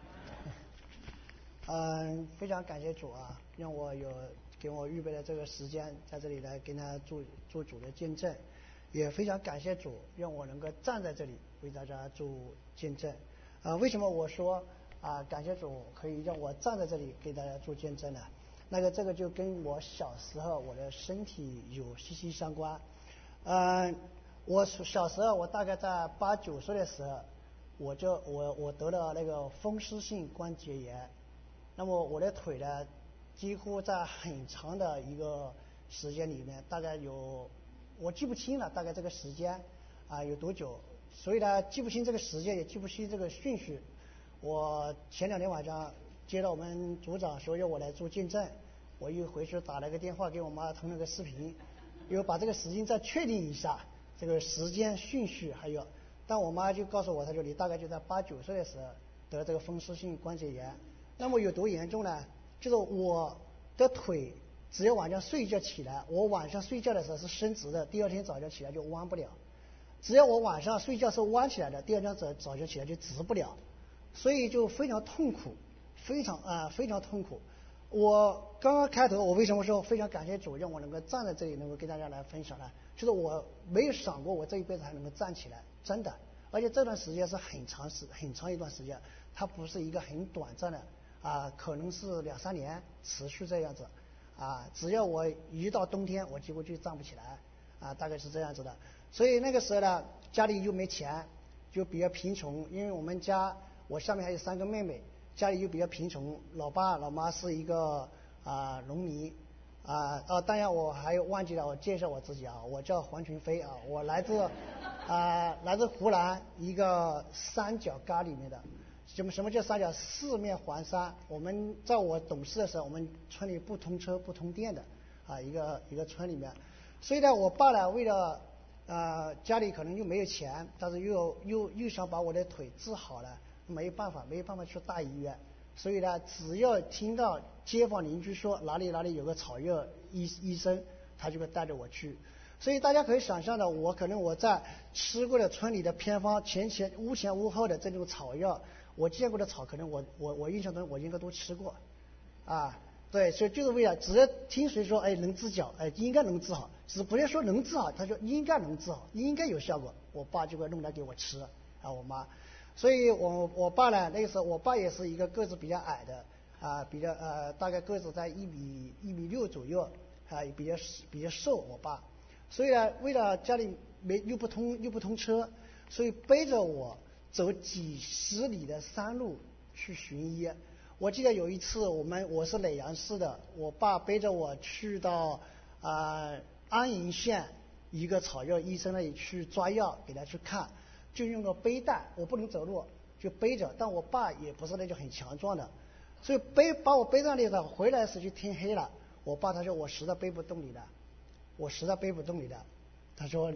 嗯，非常感谢主啊，让我有给我预备的这个时间，在这里来跟他做做主的见证，也非常感谢主，让我能够站在这里为大家做见证。啊，为什么我说啊感谢主可以让我站在这里给大家做见证呢？那个这个就跟我小时候我的身体有息息相关。嗯，我小时候我大概在八九岁的时候，我就我我得了那个风湿性关节炎。那么我的腿呢，几乎在很长的一个时间里面，大概有我记不清了，大概这个时间啊有多久，所以呢记不清这个时间，也记不清这个顺序。我前两天晚上接到我们组长说要我来做见证，我又回去打了个电话给我妈通了个视频，又把这个时间再确定一下这个时间顺序还有，但我妈就告诉我，她说你大概就在八九岁的时候得这个风湿性关节炎。那么有多严重呢？就是我的腿只要晚上睡觉起来，我晚上睡觉的时候是伸直的，第二天早上起来就弯不了；只要我晚上睡觉是弯起来的，第二天早早上起来就直不了，所以就非常痛苦，非常啊、呃、非常痛苦。我刚刚开头我为什么说非常感谢主让我能够站在这里能够跟大家来分享呢？就是我没有想过我这一辈子还能够站起来，真的，而且这段时间是很长时很长一段时间，它不是一个很短暂的。啊，可能是两三年持续这样子，啊，只要我一到冬天，我几乎就站不起来，啊，大概是这样子的。所以那个时候呢，家里又没钱，就比较贫穷，因为我们家我下面还有三个妹妹，家里又比较贫穷，老爸老妈是一个啊农民，啊哦，当然我还忘记了我介绍我自己啊，我叫黄群飞啊，我来自啊来自湖南一个三角嘎里面的。什么什么叫三角？四面环山。我们在我懂事的时候，我们村里不通车不通电的啊，一个一个村里面。所以呢，我爸呢为了呃家里可能又没有钱，但是又又又想把我的腿治好了，没有办法，没有办法去大医院。所以呢，只要听到街坊邻居说哪里哪里有个草药医医生，他就会带着我去。所以大家可以想象的，我可能我在吃过的村里的偏方，前前屋前屋后的这种草药。我见过的草，可能我我我印象中我应该都吃过，啊，对，所以就是为了，只要听谁说，哎，能治脚，哎，应该能治好，只不要说能治好，他说应该能治好，应该有效果，我爸就会弄来给我吃，啊，我妈，所以我我爸呢，那个时候我爸也是一个个子比较矮的，啊，比较呃大概个子在一米一米六左右，啊，比较比较瘦，我爸，所以呢，为了家里没又不通又不通车，所以背着我。走几十里的山路去寻医。我记得有一次，我们我是耒阳市的，我爸背着我去到啊、呃、安营县一个草药医生那里去抓药，给他去看，就用个背带，我不能走路，就背着。但我爸也不是那种很强壮的，所以背把我背上来的，回来时就天黑了。我爸他说我实在背不动你了，我实在背不动你了，他说。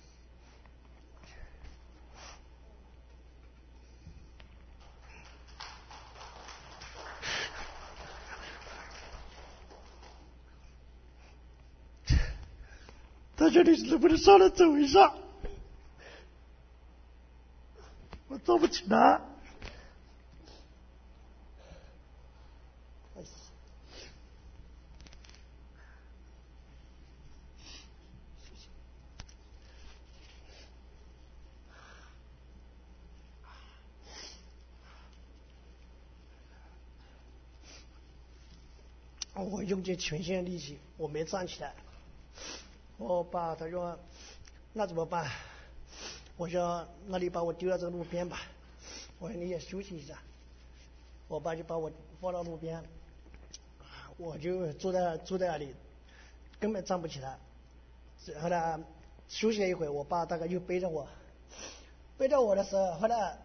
他说你能不能上来走一下？我走不起来。我用尽全身力气，我没站起来。 我爸他说那怎么办？我说那你把我丢到这个路边吧，我说你也休息一下。我爸就把我放到路边，我就坐在坐在那里，根本站不起来。后来休息了一会，我爸大概又背着我，背着我的时候，后来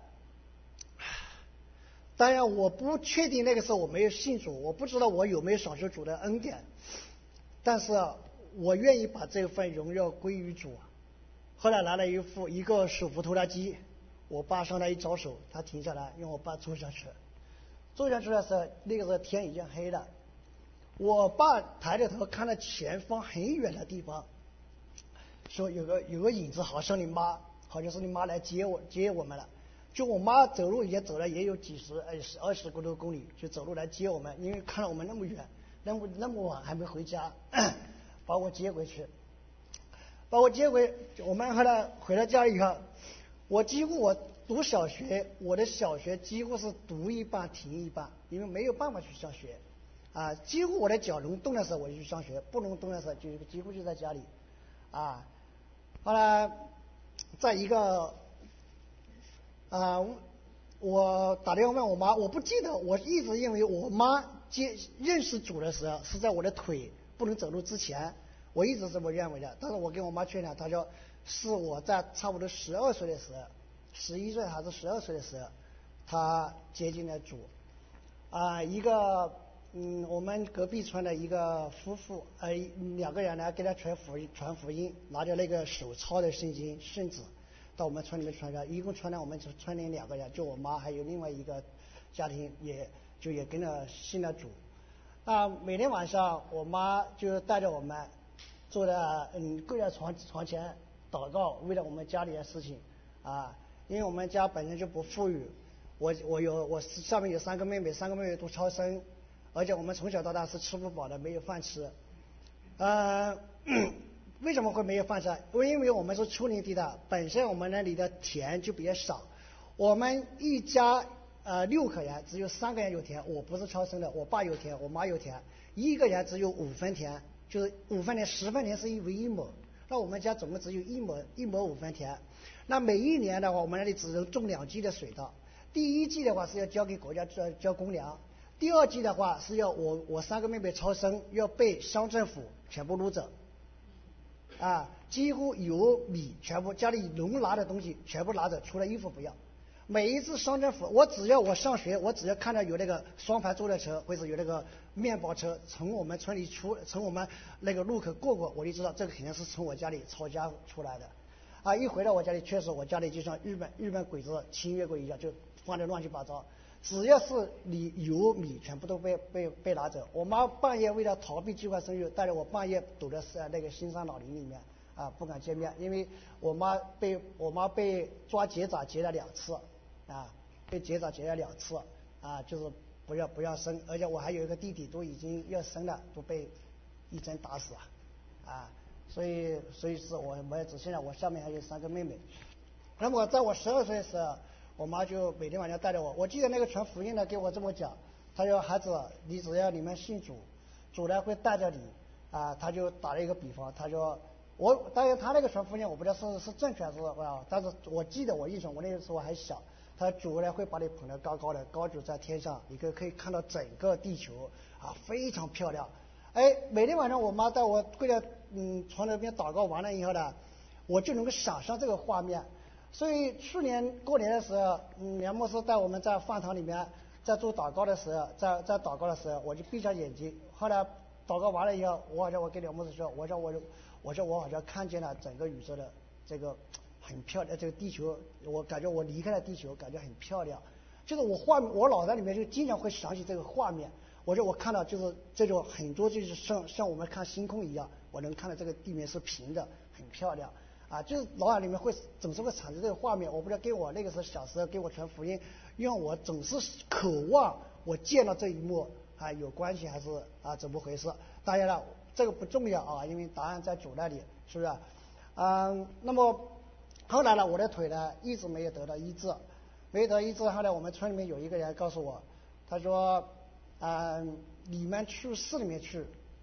当然我不确定那个时候我没有信主，我不知道我有没有享受主的恩典，但是我愿意把这份荣耀归于主。后来拿了一副一个手扶拖拉机，我爸上来一招手，他停下来，让我爸坐下去。坐下去的时候，那个时候天已经黑了。我爸抬着头看到前方很远的地方，说有个有个影子，好像你妈，好像是你妈来接我接我们了。就我妈走路也走了也有几十二十二十个多公里，就走路来接我们，因为看到我们那么远，那么那么晚还没回家，把我接回去。把我接回，我们后来回到家里以后，我几乎我读小学，我的小学几乎是读一半停一半，因为没有办法去上学，啊，几乎我的脚能动的时候我就去上学，不能动的时候就几乎就在家里，啊，后来在一个，啊，我打电话问我妈，我不记得，我一直认为我妈接认识主的时候是在我的腿不能走路之前。我一直这么认为的，但是我跟我妈确认，她说是我在差不多十二岁的时候，十一岁还是十二岁的时候，她接近了主。啊、呃，一个嗯，我们隔壁村的一个夫妇，呃，两个人呢给他传福音，传福音，拿着那个手抄的圣经圣旨，到我们村里面传的，一共传了我们村里两个人，就我妈还有另外一个家庭也就也跟着信了主。那每天晚上我妈就带着我们。坐在嗯跪在床床前祷告，为了我们家里的事情啊，因为我们家本身就不富裕，我我有我上面有三个妹妹，三个妹妹都超生，而且我们从小到大是吃不饱的，没有饭吃。呃，为什么会没有饭吃？因为我们是丘陵地带，本身我们那里的田就比较少，我们一家呃六口人，只有三个人有田，我不是超生的，我爸有田，我妈有田，一个人只有五分田。就是五分田，十分田是一为一亩，那我们家总共只有一亩一亩五分田。那每一年的话，我们那里只能种两季的水稻。第一季的话是要交给国家交交公粮，第二季的话是要我我三个妹妹超生，要被乡政府全部撸走，啊，几乎油米全部家里能拿的东西全部拿走，除了衣服不要。每一次乡政府，我只要我上学，我只要看到有那个双排坐的车，或者有那个面包车从我们村里出，从我们那个路口过过，我就知道这个肯定是从我家里抄家出来的。啊，一回到我家里，确实我家里就像日本日本鬼子侵略过一样，就放得乱七八糟。只要是你油米，全部都被被被拿走。我妈半夜为了逃避计划生育，带着我半夜躲在那个新山老林里面，啊，不敢见面，因为我妈被我妈被抓结扎结了两次。啊，被结扎结了两次，啊，就是不要不要生，而且我还有一个弟弟，都已经要生了，都被一针打死了，啊，所以所以是我我也只现在我下面还有三个妹妹。那么在我十二岁的时候，我妈就每天晚上带着我，我记得那个传福音的给我这么讲，她说孩子，你只要你们信主，主呢会带着你，啊，他就打了一个比方，他说。我当然，他那个传福音我不知道是是正确还是啊，但是我记得我印象，我那个时候还小，他主呢会把你捧得高高的，高举在天上，你可可以看到整个地球啊，非常漂亮。哎，每天晚上我妈带我跪在嗯床那边祷告完了以后呢，我就能够想象这个画面。所以去年过年的时候，嗯，梁牧师带我们在饭堂里面在做祷告的时候，在在祷告的时候，我就闭上眼睛。后来祷告完了以后，我好像我跟梁牧师说，我说我我说我好像看见了整个宇宙的这个很漂亮，这个地球，我感觉我离开了地球，感觉很漂亮。就是我画我脑袋里面就经常会想起这个画面。我说我看到就是这种很多就是像像我们看星空一样，我能看到这个地面是平的，很漂亮啊，就是脑海里面会总是会产生这个画面。我不知道跟我那个时候小时候给我传福音，让我总是渴望我见到这一幕啊有关系还是啊怎么回事？当然了。这个不重要啊，因为答案在主那里，是不是？嗯，那么后来呢，我的腿呢一直没有得到医治，没有得到医治。后来我们村里面有一个人告诉我，他说，嗯，你们去市里面去，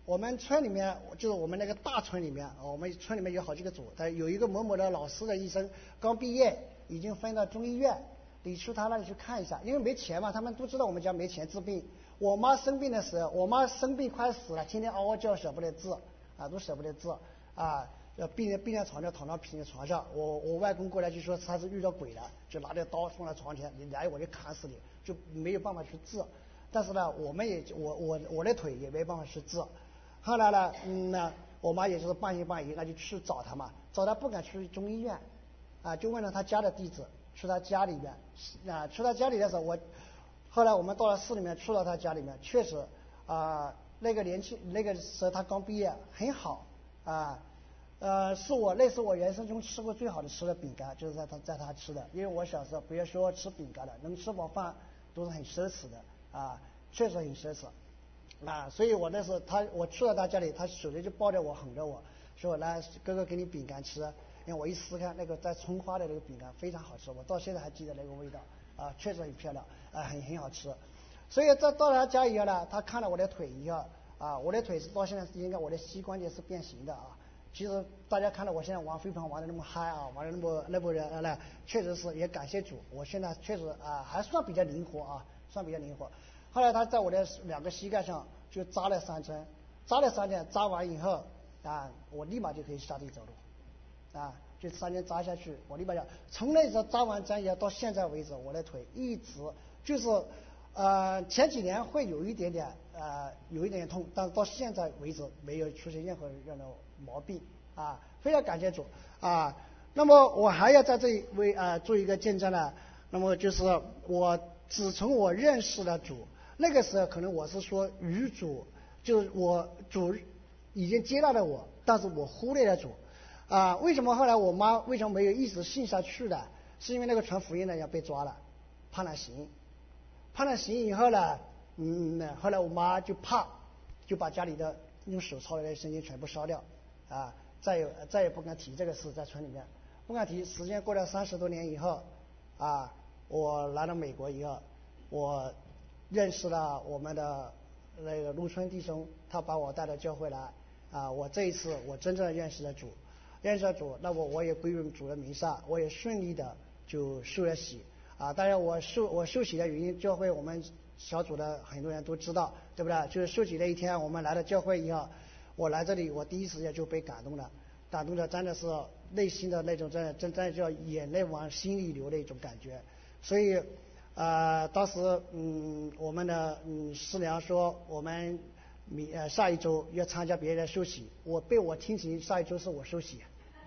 我们村里面就是我们那个大村里面，我们村里面有好几个组，但有一个某某的老师的医生刚毕业，已经分到中医院，你去他那里去看一下，因为没钱嘛，他们都知道我们家没钱治病。我妈生病的时候，我妈生病快死了，天天嗷嗷叫，舍不得治啊，都舍不得治啊。要病人病人床上躺到平床上，我我外公过来就说他是遇到鬼了，就拿着刀放在床前，你来我就砍死你，就没有办法去治。但是呢，我们也我我我的腿也没办法去治。后来呢，嗯呢，我妈也就是半信半疑，那就去找他嘛，找他不敢去中医院，啊，就问了他家的地址，去他家里面，啊，去他家里的时候，我后来我们到了市里面，去到他家里面，确实啊，那个年轻那个时候他刚毕业，很好啊。呃，是我那是我人生中吃过最好的吃的饼干，就是在他在他吃的，因为我小时候不要说吃饼干了，能吃饱饭都是很奢侈的啊，确实很奢侈啊，所以我那时候他我去到他家里，他手里就抱着我哄着我说来哥哥给你饼干吃，因为我一撕开那个带葱花的那个饼干非常好吃，我到现在还记得那个味道啊，确实很漂亮啊，很很好吃。所以在到他家以后呢，他看了我的腿以后啊，我的腿是到现在是应该我的膝关节是变形的啊。其实大家看到我现在玩飞盘玩的那么嗨啊，玩的那么那么人呢，确实是也感谢主，我现在确实啊还算比较灵活啊，算比较灵活。后来他在我的两个膝盖上就扎了三针，扎了三针，扎完以后啊，我立马就可以下地走路，啊，就三针扎下去，我立马就从那时候扎完针以后到现在为止，我的腿一直就是呃前几年会有一点点呃有一点点痛，但是到现在为止没有出现任何任何毛病啊，非常感谢主啊。那么我还要在这里为啊做一个见证呢。那么就是我自从我认识了主，那个时候可能我是说与主，就是我主已经接纳了我，但是我忽略了主啊。为什么后来我妈为什么没有一直信下去的？是因为那个传福音的人被抓了，判了刑，判了刑以后呢，嗯，后来我妈就怕，就把家里的用手抄的那些圣经全部烧掉。啊，再也再也不敢提这个事，在村里面不敢提。时间过了三十多年以后，啊，我来到美国以后，我认识了我们的那个陆村弟兄，他把我带到教会来，啊，我这一次我真正认识了主，认识了主，那我我也归入主的名下，我也顺利的就受了洗，啊，当然我受我受洗的原因，教会我们小组的很多人都知道，对不对？就是受洗那一天，我们来到教会以后。我来这里，我第一时间就被感动了，感动的真的是内心的那种真的真真的叫眼泪往心里流的一种感觉。所以，呃，当时嗯，我们的嗯师娘说我们明呃下一周要参加别人的受洗，我被我听成下一周是我受洗，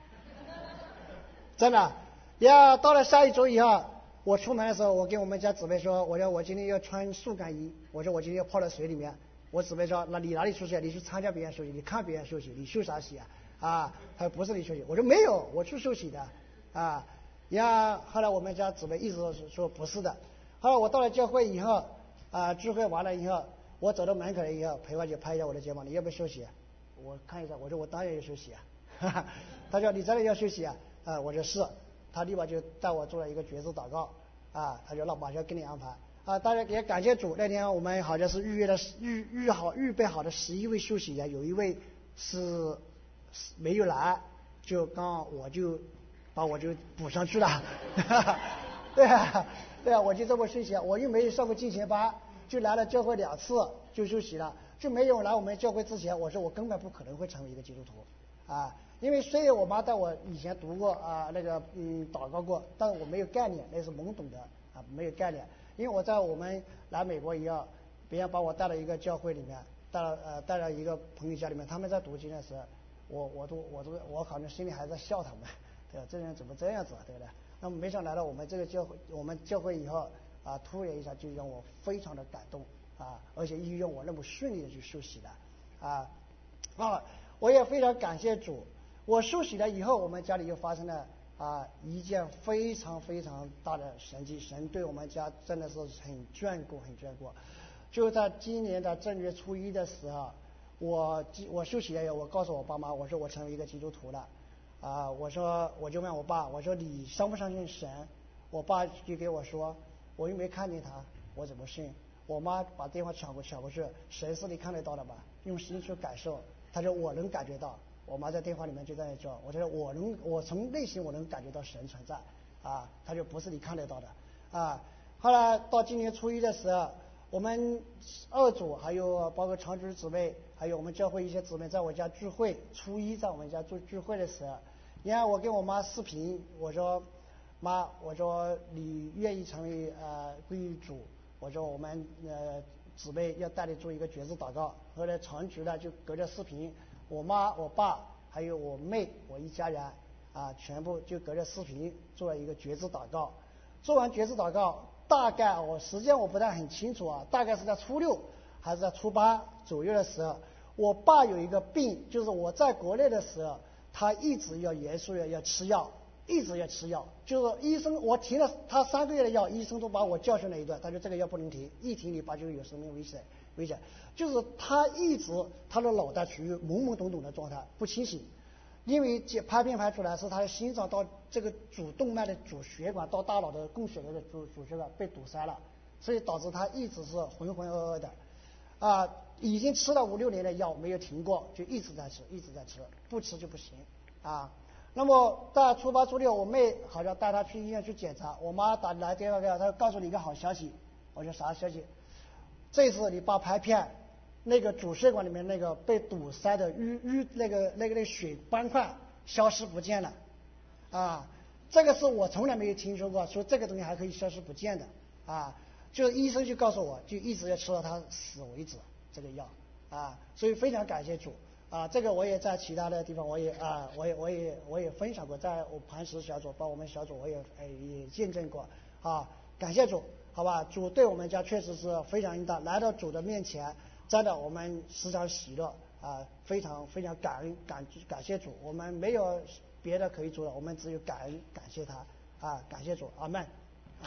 真的。要到了下一周以后，我出门的时候，我跟我们家姊妹说，我说我今天要穿速干衣，我说我今天要泡在水里面。我姊妹说，那你哪里出去？你去参加别人受洗，你看别人受洗，你受啥洗啊？啊，他说不是你受洗，我说没有，我去受洗的啊。然后后来我们家姊妹一直说不是的。后来我到了教会以后啊，聚会完了以后，我走到门口了以后，裴华姐拍一下我的肩膀，你要不要休息？我看一下，我说我当然要休息啊。哈哈，他说你真的要休息啊？啊，我说是。他立马就带我做了一个决志祷告啊，他说那马上给你安排。啊，当然也感谢主，那天我们好像是预约了预预好预备好的十一位受洗人，有一位是没有来，就刚好我就把我就补上去了，对啊对啊，我就这么受洗，我又没有上过敬虔班，就来了教会两次就受洗了，就没有来我们教会之前，我说我根本不可能会成为一个基督徒啊，因为虽然我妈带我以前读过啊那个嗯祷告过，但是我没有概念，那是懵懂的啊，没有概念。因为我在我们来美国以后，别人把我带到一个教会里面，带了呃带到一个朋友家里面，他们在读经的时候，我我都我都我好像心里还在笑他们，对吧？这人怎么这样子啊，对不对？那么没想到来到我们这个教会，我们教会以后啊，突然一下就让我非常的感动啊，而且又让我那么顺利的去受洗了啊啊！我也非常感谢主，我受洗了以后，我们家里又发生了。啊，一件非常非常大的神迹，神对我们家真的是很眷顾，很眷顾。就在今年的正月初一的时候，我我受洗了，我告诉我爸妈，我说我成为一个基督徒了。啊，我说我就问我爸，我说你相不相信神？我爸就给我说，我又没看见他，我怎么信？ 我妈把电话抢过抢过去，神是你看得到的吧？用心去感受。他说我能感觉到。我妈在电话里面就在那叫，我说我能，我从内心我能感觉到神存在啊。他就不是你看得到的啊。后来到今年初一的时候，我们二组还有包括长局姊妹，还有我们教会一些姊妹在我家聚会，初一在我们家做聚会的时候，你看我跟我妈视频，我说妈，我说你愿意成为呃归于主，我说我们呃姊妹要带你做一个决志祷告。后来长局呢就隔着视频，我妈我爸还有我妹我一家人啊全部就隔着视频做了一个决志祷告。做完决志祷告，大概我时间我不太很清楚啊，大概是在初六还是在初八左右的时候，我爸有一个病，就是我在国内的时候，他一直要严肃要要吃药，一直要吃药，就是医生我停了他三个月的药，医生都把我教训了一顿，他说这个药不能停，一停你爸就有生命危险危险。就是他一直他的脑袋处于懵懵懂懂的状态，不清醒。因为拍片拍出来是他的心脏到这个主动脉的主血管到大脑的供血的主主血管被堵塞了，所以导致他一直是浑浑噩噩的，啊，已经吃了五六年的药没有停过，就一直在吃，一直在吃，不吃就不行啊。那么在初八初六，我妹好像带他去医院去检查，我妈打来电话给他，她告诉你一个好消息，我说啥消息？这次你爸拍片。那个主血管里面那个被堵塞的淤淤那个那个那个血斑块消失不见了，啊，这个是我从来没有听说过，说这个东西还可以消失不见的啊，就是医生就告诉我，就一直要吃到他死为止这个药啊，所以非常感谢主啊，这个我也在其他的地方我也啊我也我也我也分享过，在我磐石小组包括我们小组我也哎也见证过啊，感谢主，好吧，主对我们家确实是非常恩大，来到主的面前。真的，我们时常喜乐啊，非常非常感恩感感谢主，我们没有别的可以做的，我们只有感恩感谢他啊，感谢主，阿们。啊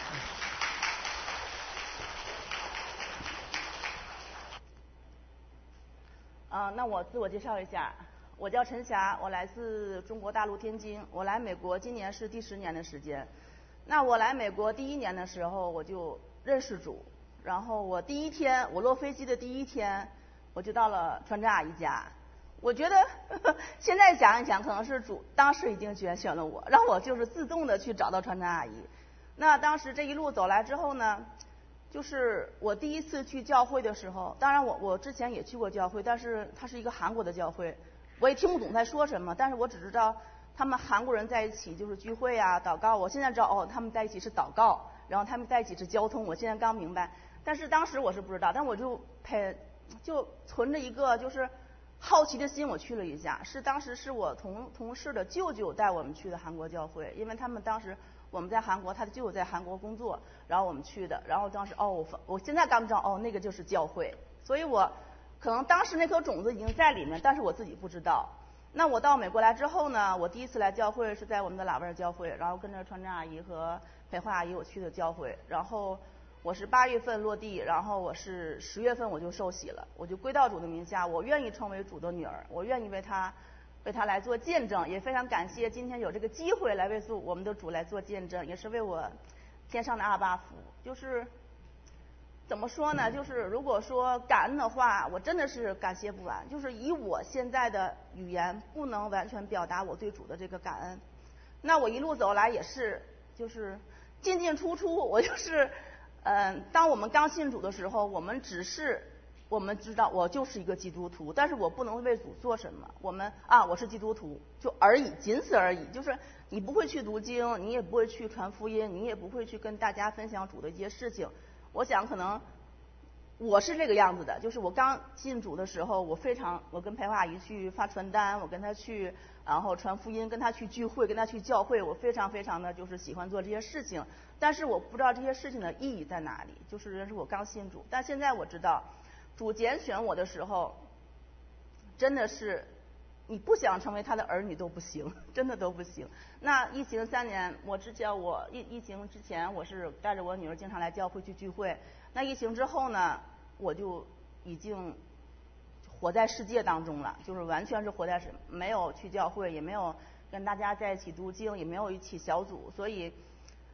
啊，那我自我介绍一下，我叫陈霞，我来自中国大陆天津，我来美国今年是第十年的时间。那我来美国第一年的时候，我就认识主。然后我第一天，我落飞机的第一天，我就到了传真阿姨家。我觉得呵呵现在想一想，可能是主当时已经拣选了我，让我就是自动的去找到传真阿姨。那当时这一路走来之后呢，就是我第一次去教会的时候，当然我我之前也去过教会，但是它是一个韩国的教会，我也听不懂在说什么，但是我只知道他们韩国人在一起就是聚会啊、祷告。我现在知道哦，他们在一起是祷告，然后他们在一起是交通，我现在刚明白。但是当时我是不知道，但我就陪就存着一个就是好奇的心，我去了一下。是当时是我同同事的舅舅带我们去的韩国教会，因为他们当时我们在韩国，他的舅舅在韩国工作，然后我们去的。然后当时哦，我我现在刚知道哦，那个就是教会。所以我可能当时那颗种子已经在里面，但是我自己不知道。那我到美国来之后呢，我第一次来教会是在我们的喇叭教会，然后跟着传真阿姨和培慧阿姨我去的教会，然后。我是八月份落地，然后我是十月份我就受洗了，我就归到主的名下，我愿意成为主的女儿，我愿意为他为他来做见证，也非常感谢今天有这个机会来为主我们的主来做见证，也是为我天上的阿爸父。就是怎么说呢？就是如果说感恩的话，我真的是感谢不完，就是以我现在的语言不能完全表达我对主的这个感恩。那我一路走来也是，就是进进出出，我就是。嗯，当我们刚信主的时候，我们只是我们知道我就是一个基督徒，但是我不能为主做什么。我们啊，我是基督徒就而已，仅此而已。就是你不会去读经，你也不会去传福音，你也不会去跟大家分享主的一些事情。我想可能我是这个样子的，就是我刚进主的时候，我非常我跟培华阿姨去发传单，我跟她去然后传福音，跟她去聚会，跟她去教会，我非常非常的就是喜欢做这些事情。但是我不知道这些事情的意义在哪里，就是这是我刚信主，但现在我知道，主拣选我的时候，真的是你不想成为他的儿女都不行，真的都不行。那疫情三年，我之前我疫疫情之前我是带着我女儿经常来教会去聚会，那疫情之后呢，我就已经活在世界当中了，就是完全是活在没有去教会，也没有跟大家在一起读经，也没有一起小组，所以。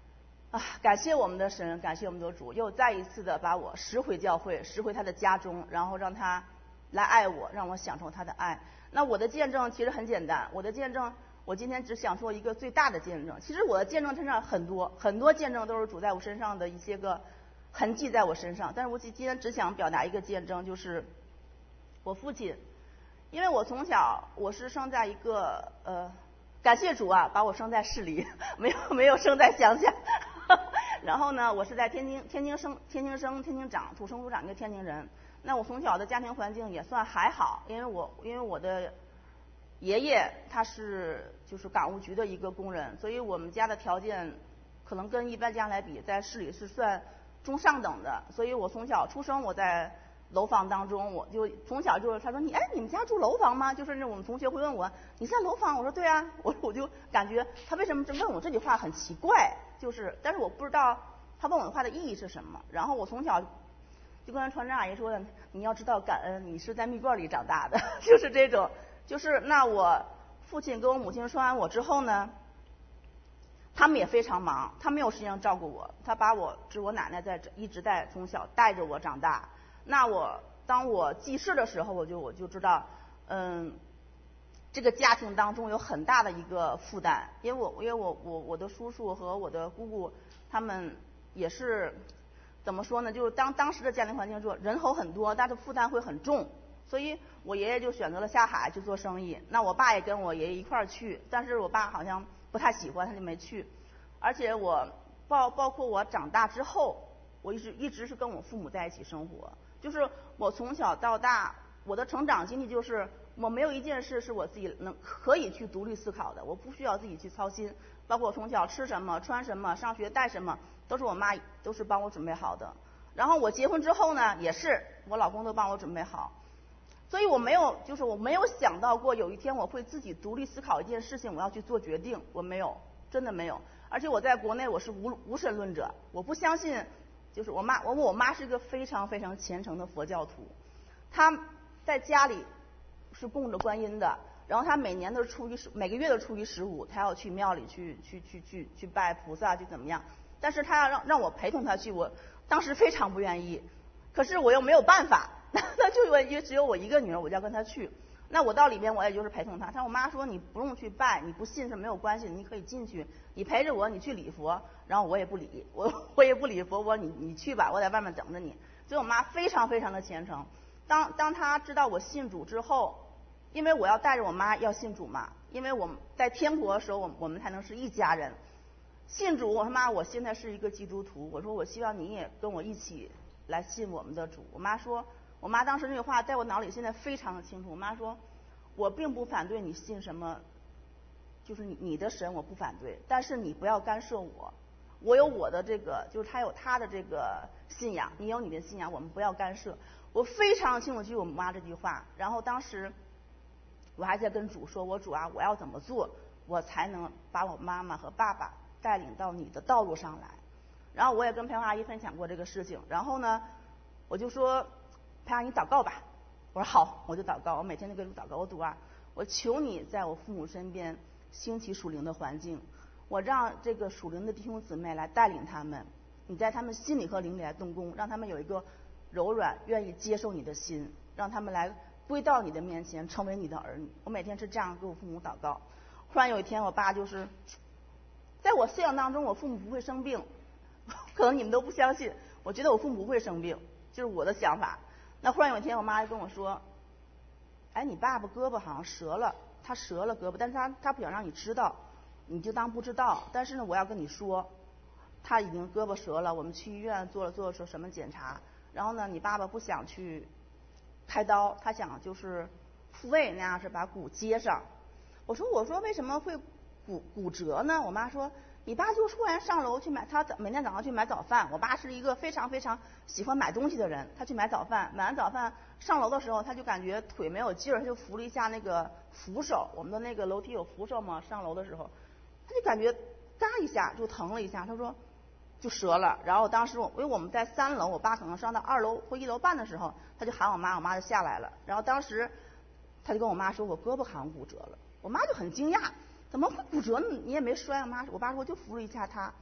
啊，感谢我们的神，感谢我们的主，又再一次的把我拾回教会，拾回他的家中，然后让他来爱我，让我享受他的爱。那我的见证其实很简单，我的见证，我今天只想说一个最大的见证。其实我的见证身上很多很多见证都是主在我身上的一些个痕迹在我身上，但是我今天只想表达一个见证，就是我父亲，因为我从小我是生在一个呃，感谢主啊，把我生在市里，没有没有生在乡下。然后呢，我是在天津天津生天津生天津长，土生土长一个天津人。那我从小的家庭环境也算还好，因为我因为我的爷爷他是就是港务局的一个工人，所以我们家的条件可能跟一般家来比，在市里是算中上等的。所以我从小出生我在楼房当中，我就从小就是他说你哎你们家住楼房吗？就是那我们同学会问我你在楼房，我说对啊，我我就感觉他为什么问我这句话很奇怪，就是但是我不知道他问我的话的意义是什么。然后我从小就跟传真阿姨说的，你要知道感恩，你是在蜜罐里长大的，就是这种。就是那我父亲跟我母亲说完我之后呢，他们也非常忙，他没有时间照顾我，他把我是我奶奶在一直带从小带着我长大。那我当我记事的时候，我就我就知道，嗯，这个家庭当中有很大的一个负担，因为我因为我我我的叔叔和我的姑姑他们也是怎么说呢？就是当当时的家庭环境说人口很多，但是负担会很重，所以我爷爷就选择了下海去做生意。那我爸也跟我爷爷一块儿去，但是我爸好像不太喜欢，他就没去。而且我包包括我长大之后，我一直一直是跟我父母在一起生活。就是我从小到大，我的成长经历就是我没有一件事是我自己能可以去独立思考的，我不需要自己去操心。包括我从小吃什么、穿什么、上学带什么，都是我妈都是帮我准备好的。然后我结婚之后呢，也是我老公都帮我准备好。所以我没有，就是我没有想到过有一天我会自己独立思考一件事情，我要去做决定，我没有，真的没有。而且我在国内我是无无神论者，我不相信。就是我妈，我我妈是一个非常非常虔诚的佛教徒，她在家里是供着观音的，然后她每年都是初一十，每个月的初一十五，她要去庙里去去去去去拜菩萨，去怎么样？但是她要让让我陪同她去，我当时非常不愿意，可是我又没有办法，那就因为只有我一个女儿，我就要跟她去。那我到里面我也就是陪同她。她我妈说你不用去拜，你不信是没有关系，你可以进去，你陪着我，你去礼佛。然后我也不理，我我也不理佛，我说你你去吧，我在外面等着你。所以我妈非常非常的虔诚。当当她知道我信主之后，因为我要带着我妈要信主嘛，因为我们在天国的时候，我我们才能是一家人。信主，我说妈，我现在是一个基督徒，我说我希望你也跟我一起来信我们的主。我妈说，我妈当时那句话在我脑里现在非常的清楚。我妈说，我并不反对你信什么，就是你你的神我不反对，但是你不要干涉我。我有我的这个，就是他有他的这个信仰，你有你的信仰，我们不要干涉。我非常清楚记住我妈这句话。然后当时我还在跟主说，我主啊，我要怎么做，我才能把我妈妈和爸爸带领到你的道路上来。然后我也跟培华阿姨分享过这个事情。然后呢，我就说培华阿姨祷告吧。我说好，我就祷告。我每天都给主祷告，我主啊，我求你在我父母身边兴起属灵的环境。我让这个属灵的弟兄姊妹来带领他们，你在他们心里和灵里来动工，让他们有一个柔软愿意接受你的心，让他们来归到你的面前，成为你的儿女。我每天是这样给我父母祷告。忽然有一天我爸就是，在我信仰当中我父母不会生病，可能你们都不相信，我觉得我父母不会生病，就是我的想法。那忽然有一天我妈就跟我说，哎，你爸爸胳膊好像折了，他折了胳膊，但是他他不想让你知道，你就当不知道。但是呢，我要跟你说，他已经胳膊折了，我们去医院做了做了说什么检查，然后呢，你爸爸不想去开刀，他想就是复位那样是把骨接上。我说我说为什么会骨骨折呢？我妈说你爸就突然上楼去买，他每天早上去买早饭。我爸是一个非常非常喜欢买东西的人，他去买早饭，买完早饭上楼的时候，他就感觉腿没有劲儿，他就扶了一下那个扶手，我们的那个楼梯有扶手嘛，上楼的时候他就感觉嘎一下就疼了一下，他说就折了。然后当时我因为我们在三楼，我爸可能上到二楼或一楼半的时候，他就喊我妈，我妈就下来了。然后当时他就跟我妈说，我胳膊好像骨折了。我妈就很惊讶，怎么会骨折呢？你也没摔。我妈我爸说我就扶了一下他。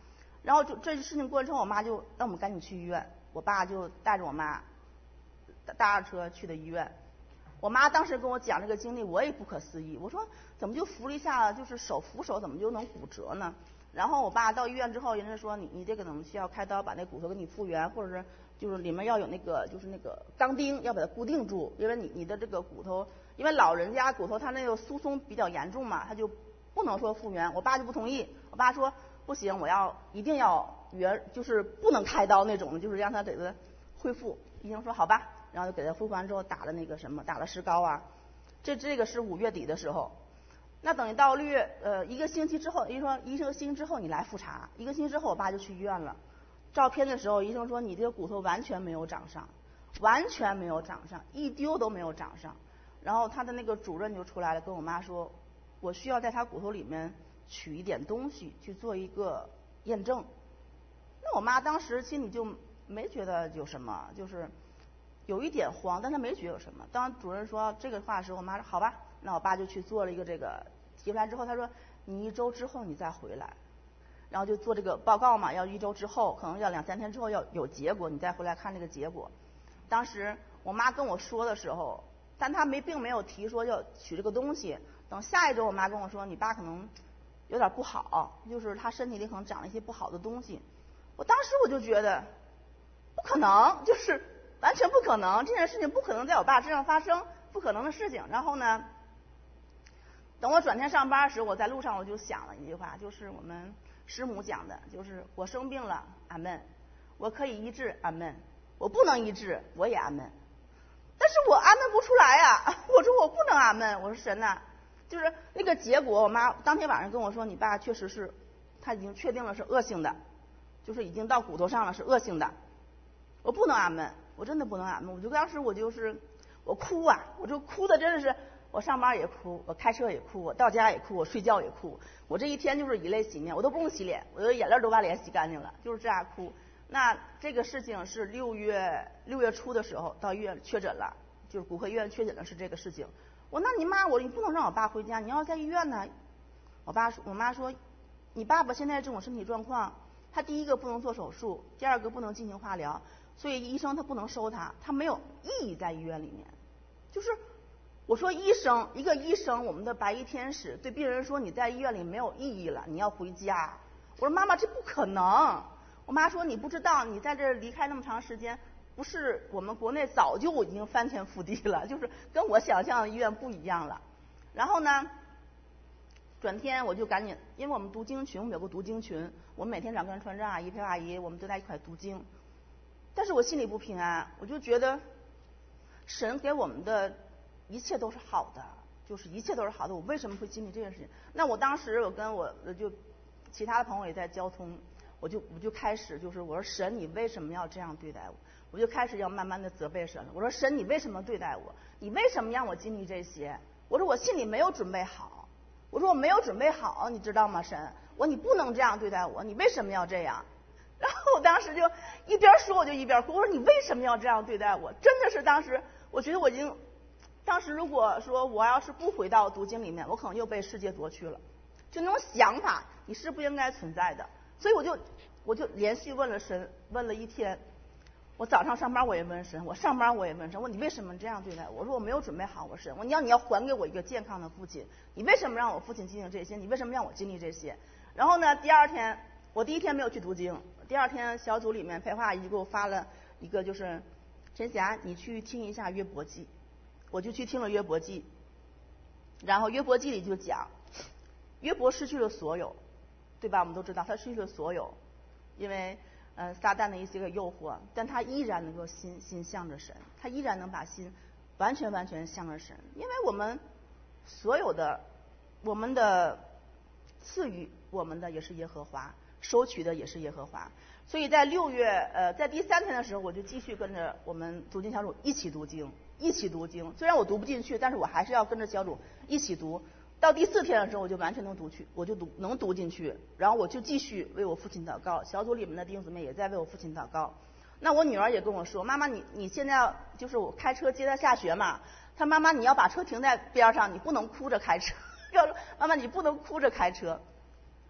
然后就这事情过了之后，我妈就让我们赶紧去医院，我爸就带着我妈搭着车去的医院。我妈当时跟我讲这个经历，我也不可思议。我说怎么就扶了一下，就是手扶手怎么就能骨折呢？然后我爸到医院之后，人家说你你这个可能需要开刀把那骨头给你复原，或者是就是里面要有那个就是那个钢钉要把它固定住，因为你你的这个骨头，因为老人家骨头他那个疏松比较严重嘛，他就不能说复原。我爸就不同意，我爸说不行，我要一定要原就是不能开刀那种，就是让他给他恢复。医生说好吧。然后就给他恢复完之后打了那个什么，打了石膏啊。这这个是五月底的时候，那等于到六月呃一个星期之后，医生说一个星期之后你来复查，一个星期之后我爸就去医院了。照片的时候，医生说你这个骨头完全没有长上，完全没有长上，一丢都没有长上。然后他的那个主任就出来了，跟我妈说，我需要在他骨头里面取一点东西去做一个验证。那我妈当时心里就没觉得有什么，就是有一点慌，但他没觉得有什么。当主任说这个话的时候，我妈说好吧，那我爸就去做了一个这个提出来之后，他说你一周之后你再回来，然后就做这个报告嘛，要一周之后，可能要两三天之后要有结果，你再回来看这个结果。当时我妈跟我说的时候，但她没并没有提说要取这个东西。等下一周我妈跟我说，你爸可能有点不好，就是他身体里可能长了一些不好的东西。我当时我就觉得不可能，就是完全不可能，这件事情不可能在我爸身上发生，不可能的事情。然后呢，等我转天上班时，我在路上我就想了一句话，就是我们师母讲的，就是我生病了，阿门；我可以医治，阿门；我不能医治，我也阿门。但是我阿门不出来呀，我说我不能阿门，我说神呐，就是那个结果，我妈当天晚上跟我说，你爸确实是，他已经确定了是恶性的，就是已经到骨头上了，是恶性的。我不能阿门，我真的不能阿门。我就当时我就是我哭啊，我就哭的真的是，我上班也哭，我开车也哭，我到家也哭，我睡觉也哭，我这一天就是以泪洗面，我都不用洗脸，我的眼泪都把脸洗干净了，就是这样哭。那这个事情是六月六月初的时候到医院确诊了，就是骨科医院确诊了是这个事情。我那你妈我你不能让我爸回家，你要在医院呢。我爸说我妈说，你爸爸现在这种身体状况，他第一个不能做手术，第二个不能进行化疗。所以医生他不能收他，他没有意义在医院里面。就是我说医生，一个医生，我们的白衣天使对病人说你在医院里没有意义了，你要回家。我说妈妈这不可能。我妈说你不知道，你在这离开那么长时间，不是我们国内早就已经翻天覆地了，就是跟我想象的医院不一样了。然后呢，转天我就赶紧，因为我们读经群，我们有个读经群，我们每天早上跟传真阿姨、陪阿姨，我们都在一块读经。但是我心里不平安，我就觉得神给我们的一切都是好的，就是一切都是好的，我为什么会经历这件事情？那我当时我跟我就其他的朋友也在交通，我就我就开始就是我说神，你为什么要这样对待我？我就开始要慢慢的责备神了。我说神，你为什么对待我？你为什么让我经历这些？我说我心里没有准备好，我说我没有准备好，你知道吗？神，我你不能这样对待我，你为什么要这样？然后我当时就一边说我就一边哭，我说你为什么要这样对待我？真的是当时我觉得我已经，当时如果说我要是不回到读经里面，我可能又被世界夺去了，就那种想法你是不应该存在的。所以我就我就连续问了神，问了一天。我早上上班我也问神，我上班我也问神，我说你为什么这样对待我？我说我没有准备好，我神，我你要你要还给我一个健康的父亲，你为什么让我父亲经历这些？你为什么让我经历这些？然后呢，第二天我第一天没有去读经，第二天小组里面培华阿姨给我发了一个，就是陈霞你去听一下约伯记，我就去听了约伯记，然后约伯记里就讲约伯失去了所有，对吧？我们都知道他失去了所有，因为嗯，撒旦的一些个诱惑，但他依然能够心心向着神，他依然能把心完全完全向着神，因为我们所有的我们的赐予我们的也是耶和华，收取的也是耶和华。所以在六月呃，在第三天的时候，我就继续跟着我们读经小组一起读经，一起读经。虽然我读不进去，但是我还是要跟着小组一起读。到第四天的时候，我就完全能读去，我就读能读进去，然后我就继续为我父亲祷告。小组里面的弟兄姊妹也在为我父亲祷告。那我女儿也跟我说，妈妈你你现在就是我开车接她下学嘛，她妈妈你要把车停在边上，你不能哭着开车，要妈妈你不能哭着开车。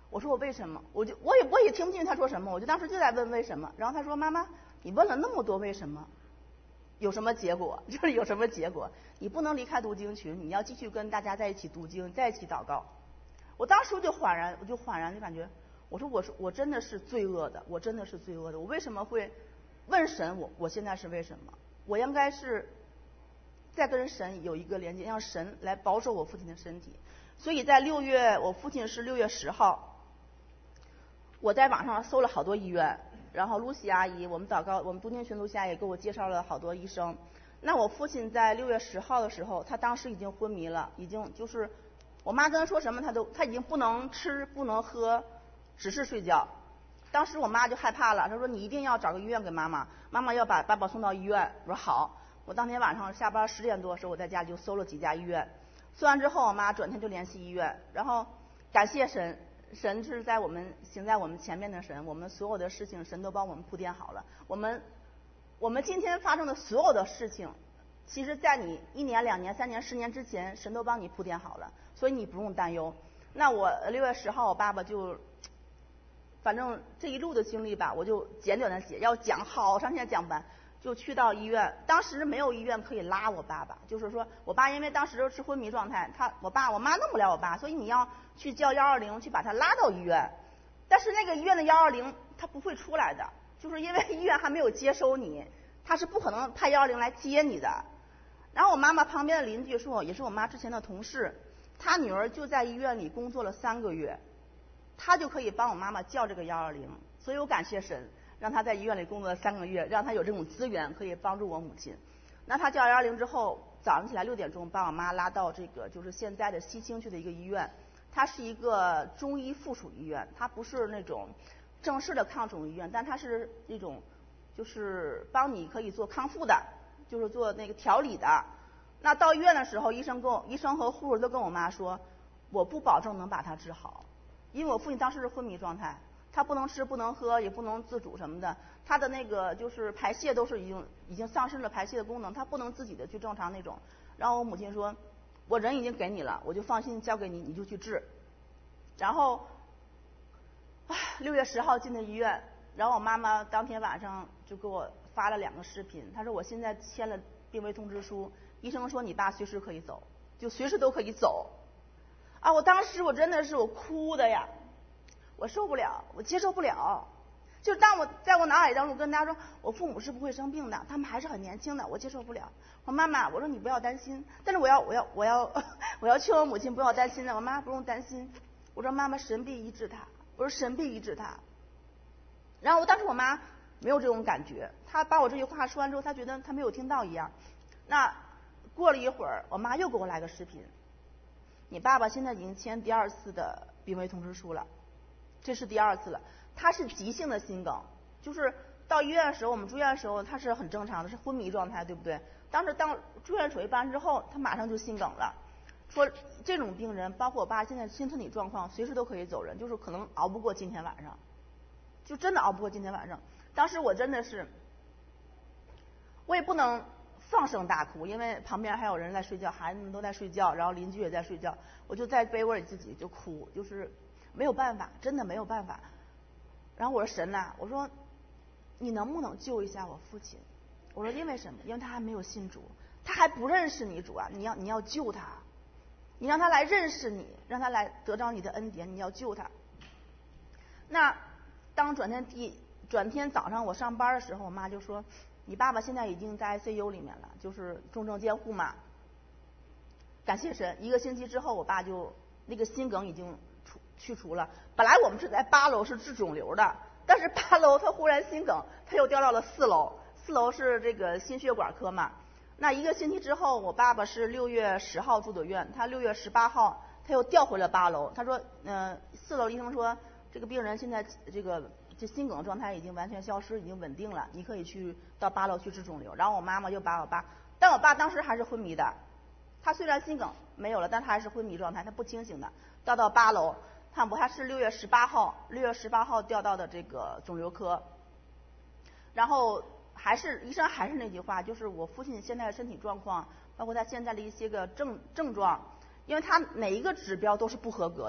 我说我为什么？我就我也我也听不进去他说什么，我就当时就在问为什么。然后他说妈妈，你问了那么多为什么，有什么结果？就是有什么结果？你不能离开读经群，你要继续跟大家在一起读经，在一起祷告。我当时我就恍然，我就恍然就感觉，我说我是我真的是罪恶的，我真的是罪恶的。我为什么会问神？我我现在是为什么？我应该是再跟神有一个连接，让神来保守我父亲的身体。所以在六月，我父亲是六月十号。我在网上搜了好多医院，然后露西阿姨，我们祷告，我们读经群露西阿姨给我介绍了好多医生。那我父亲在六月十号的时候，他当时已经昏迷了，已经就是我妈跟他说什么，他都他已经不能吃不能喝，只是睡觉。当时我妈就害怕了，她说你一定要找个医院给妈妈，妈妈要把爸爸送到医院。我说好。我当天晚上下班十点多的时候，我在家里就搜了几家医院，搜完之后，我妈转天就联系医院，然后感谢神。神是在我们行在我们前面的神，我们所有的事情神都帮我们铺垫好了。我们我们今天发生的所有的事情，其实在你一年、两年、三年、十年之前，神都帮你铺垫好了，所以你不用担忧。那我六月十号，我爸爸就，反正这一路的经历吧，我就简短的写，要讲好长时间讲不完。就去到医院，当时没有医院可以拉我爸爸，就是说我爸因为当时是昏迷状态，他我爸我妈弄不了我爸，所以你要去叫幺二零去把他拉到医院，但是那个医院的幺二零他不会出来的，就是因为医院还没有接收你，他是不可能派幺二零来接你的。然后我妈妈旁边的邻居说，也是我妈之前的同事，她女儿就在医院里工作了三个月，她就可以帮我妈妈叫这个幺二零，所以我感谢神。让他在医院里工作了三个月，让他有这种资源可以帮助我母亲。那他叫幺二零之后，早上起来六点钟把我妈拉到这个就是现在的西青区的一个医院，它是一个中医附属医院，它不是那种正式的抗肿医院，但它是那种就是帮你可以做康复的，就是做那个调理的。那到医院的时候，医生跟我医生和护士都跟我妈说，我不保证能把他治好，因为我父亲当时是昏迷状态。他不能吃不能喝也不能自主什么的，他的那个就是排泄都是已经已经丧失了排泄的功能，他不能自己的去正常那种。然后我母亲说，我人已经给你了，我就放心交给你，你就去治。然后，唉，六月十号进的医院，然后我妈妈当天晚上就给我发了两个视频，她说我现在签了病危通知书，医生说你爸随时可以走，就随时都可以走。啊，我当时我真的是我哭的呀。我受不了，我接受不了。就是当我在我脑海当中跟大家说，我父母是不会生病的，他们还是很年轻的，我接受不了。我妈妈，我说你不要担心，但是我要我要我要我要劝我母亲不要担心的。我妈不用担心，我说妈妈神必医治他，我说神必医治他。然后我当时我妈没有这种感觉，她把我这句话说完之后，她觉得她没有听到一样。那过了一会儿，我妈又给我来个视频，你爸爸现在已经签第二次的病危通知书了。这是第二次了，他是急性的心梗，就是到医院的时候，我们住院的时候他是很正常的，是昏迷状态，对不对？当时当住院手术办之后，他马上就心梗了。说这种病人，包括我爸现在新身体状况，随时都可以走人，就是可能熬不过今天晚上，就真的熬不过今天晚上。当时我真的是，我也不能放声大哭，因为旁边还有人在睡觉，孩子们都在睡觉，然后邻居也在睡觉，我就在被窝里自己就哭，就是。没有办法，真的没有办法。然后我说神呐、啊，我说你能不能救一下我父亲？我说因为什么？因为他还没有信主，他还不认识你主啊！你要你要救他，你让他来认识你，让他来得着你的恩典，你要救他。那当转天第转天早上我上班的时候，我妈就说你爸爸现在已经在 I C U 里面了，就是重症监护嘛。感谢神，一个星期之后，我爸就那个心梗已经去除了。本来我们是在八楼是治肿瘤的，但是八楼他忽然心梗，他又调到了四楼，四楼是这个心血管科嘛。那一个星期之后，我爸爸是六月十号住的院，他六月十八号他又调回了八楼。他说，嗯、呃，四楼医生说这个病人现在这个这心梗状态已经完全消失，已经稳定了，你可以去到八楼去治肿瘤。然后我妈妈又把我爸，但我爸当时还是昏迷的，他虽然心梗没有了，但他还是昏迷状态，他不清醒的，调到八楼。看不，他是六月十八号，六月十八号调到的这个肿瘤科。然后还是医生还是那句话，就是我父亲现在的身体状况，包括他现在的一些个症症状，因为他哪一个指标都是不合格的，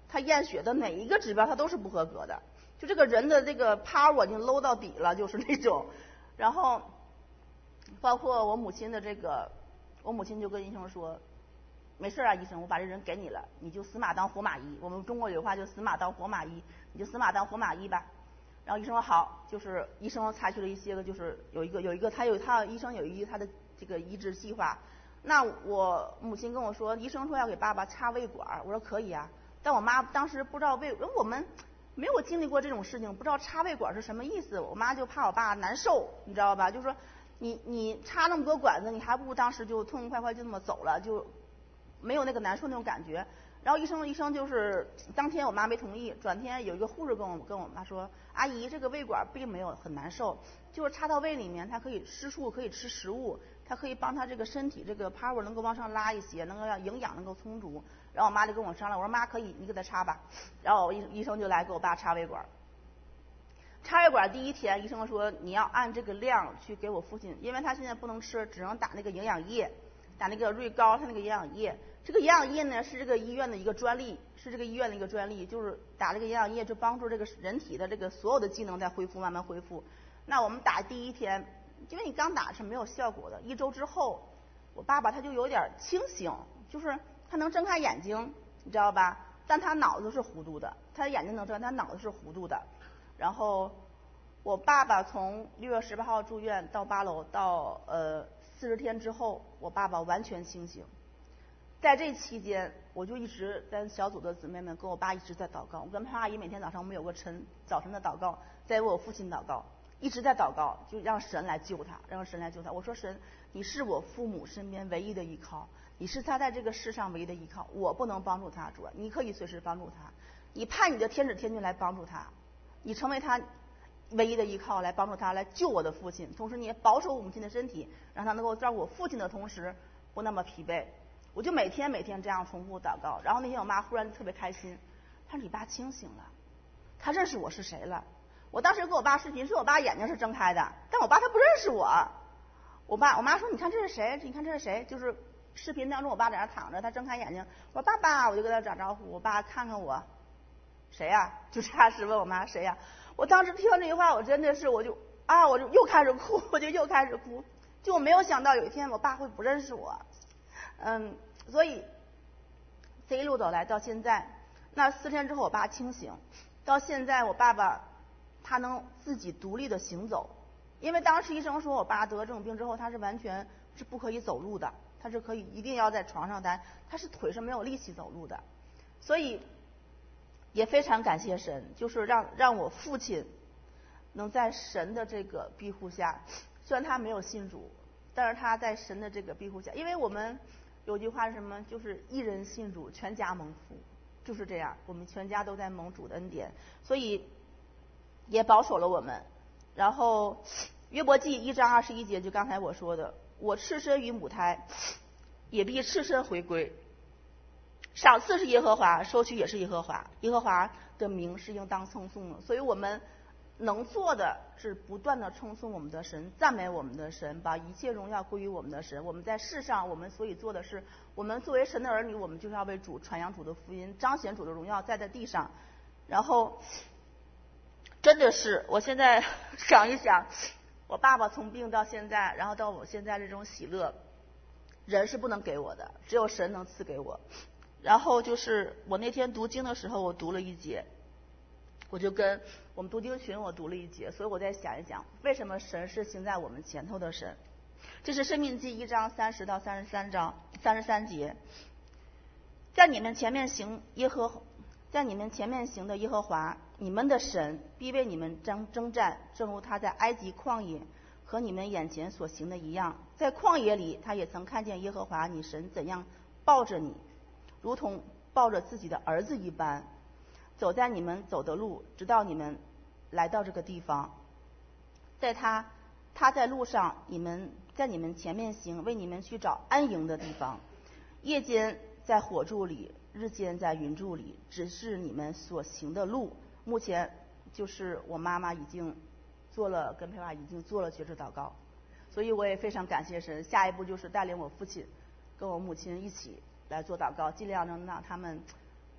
他验血的哪一个指标他都是不合格的，就这个人的这个 power 已经 low 到底了，就是那种。然后包括我母亲的这个，我母亲就跟医生说，没事啊，医生，我把这人给你了，你就死马当活马医。我们中国有句话就死马当活马医，你就死马当活马医吧。然后医生说好，就是医生采取了一些个，就是有一个有一个他有他医生有一个他的这个医治计划。那我母亲跟我说，医生说要给爸爸插胃管，我说可以啊。但我妈当时不知道为我们没有经历过这种事情，不知道插胃管是什么意思。我妈就怕我爸难受，你知道吧？就说你你插那么多管子，你还不如当时就痛痛快快就这么走了，就没有那个难受那种感觉。然后医生医生就是当天我妈没同意，转天有一个护士跟我跟我妈说，阿姨这个胃管并没有很难受，就是插到胃里面，它可以吃素，可以吃食物，它可以帮他这个身体这个 power 能够往上拉一些，能够让营养能够充足。然后我妈就跟我商量，我说妈可以，你给他插吧。然后医医生就来给我爸插胃管。插胃管第一天，医生说你要按这个量去给我父亲，因为他现在不能吃，只能打那个营养液，打那个瑞膏，他那个营养液。这个营养液呢是这个医院的一个专利，是这个医院的一个专利，就是打这个营养液就帮助这个人体的这个所有的机能在恢复，慢慢恢复。那我们打第一天，因为你刚打是没有效果的，一周之后，我爸爸他就有点清醒，就是他能睁开眼睛，你知道吧？但他脑子是糊涂的，他的眼睛能睁，他脑子是糊涂的。然后我爸爸从六月十八号住院到八楼，到呃四十天之后，我爸爸完全清醒。在这期间，我就一直在小组的姊妹们跟我爸一直在祷告。我跟潘阿姨每天早上我们有个晨早晨的祷告，在为我父亲祷告，一直在祷告，就让神来救他，让神来救他。我说神，你是我父母身边唯一的依靠，你是他在这个世上唯一的依靠，我不能帮助他，主，你可以随时帮助他，你派你的天使天君来帮助他，你成为他唯一的依靠，来帮助他，来救我的父亲，同时你也保守我母亲的身体，让他能够照顾我父亲的同时不那么疲惫。我就每天每天这样重复祷告。然后那天我妈忽然特别开心，她说你爸清醒了，他认识我是谁了。我当时跟我爸视频，是我爸眼睛是睁开的，但我爸他不认识我。我爸我妈说你看这是谁，你看这是谁，就是视频当中我爸在那躺着，他睁开眼睛，我说爸爸，我就跟他打招呼，我爸看看我，谁呀、啊？就这样是问我妈谁呀、啊？我当时听到这句话，我真的是我就啊，我就又开始哭，我就又开始哭，就我没有想到有一天我爸会不认识我。嗯，所以这一路走来到现在，那四天之后我爸清醒，到现在我爸爸他能自己独立的行走，因为当时医生说我爸得这种病之后他是完全是不可以走路的，他是可以一定要在床上待，他是腿是没有力气走路的，所以也非常感谢神，就是让让我父亲能在神的这个庇护下，虽然他没有信主，但是他在神的这个庇护下，因为我们有句话是什么？就是一人信主，全家蒙福，就是这样。我们全家都在蒙主的恩典，所以也保守了我们。然后约伯记一章二十一节，就刚才我说的，我赤身于母胎，也必赤身回归。赏赐是耶和华，收取也是耶和华，耶和华的名是应当称颂的。所以我们能做的是不断的称颂我们的神，赞美我们的神，把一切荣耀归于我们的神。我们在世上，我们所以做的是，我们作为神的儿女，我们就是要为主传扬主的福音，彰显主的荣耀，在在地上。然后真的是，我现在想一想，我爸爸从病到现在，然后到我现在这种喜乐，人是不能给我的，只有神能赐给我。然后就是我那天读经的时候，我读了一节，我就跟我们读经群我读了一节，所以我再想一想，为什么神是行在我们前头的神？这是申命记一章三十到三十三章三十三节，在你们前面行耶和，在你们前面行的耶和华，你们的神必为你们征征战，正如他在埃及旷野和你们眼前所行的一样。在旷野里，他也曾看见耶和华你神怎样抱着你，如同抱着自己的儿子一般，走在你们走的路，直到你们来到这个地方。在他他在路上，你们在你们前面行，为你们去找安营的地方。夜间在火柱里，日间在云柱里，指示你们所行的路。目前就是我妈妈已经做了，跟佩娃已经做了决志祷告，所以我也非常感谢神。下一步就是带领我父亲跟我母亲一起来做祷告，尽量能让他们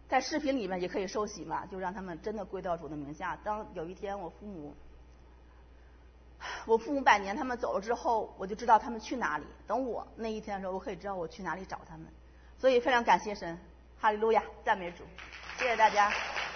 在视频里面也可以受洗嘛，就让他们真的归到主的名下。当有一天我父母，我父母百年他们走了之后，我就知道他们去哪里。等我那一天的时候，我可以知道我去哪里找他们。所以非常感谢神，哈利路亚，赞美主，谢谢大家。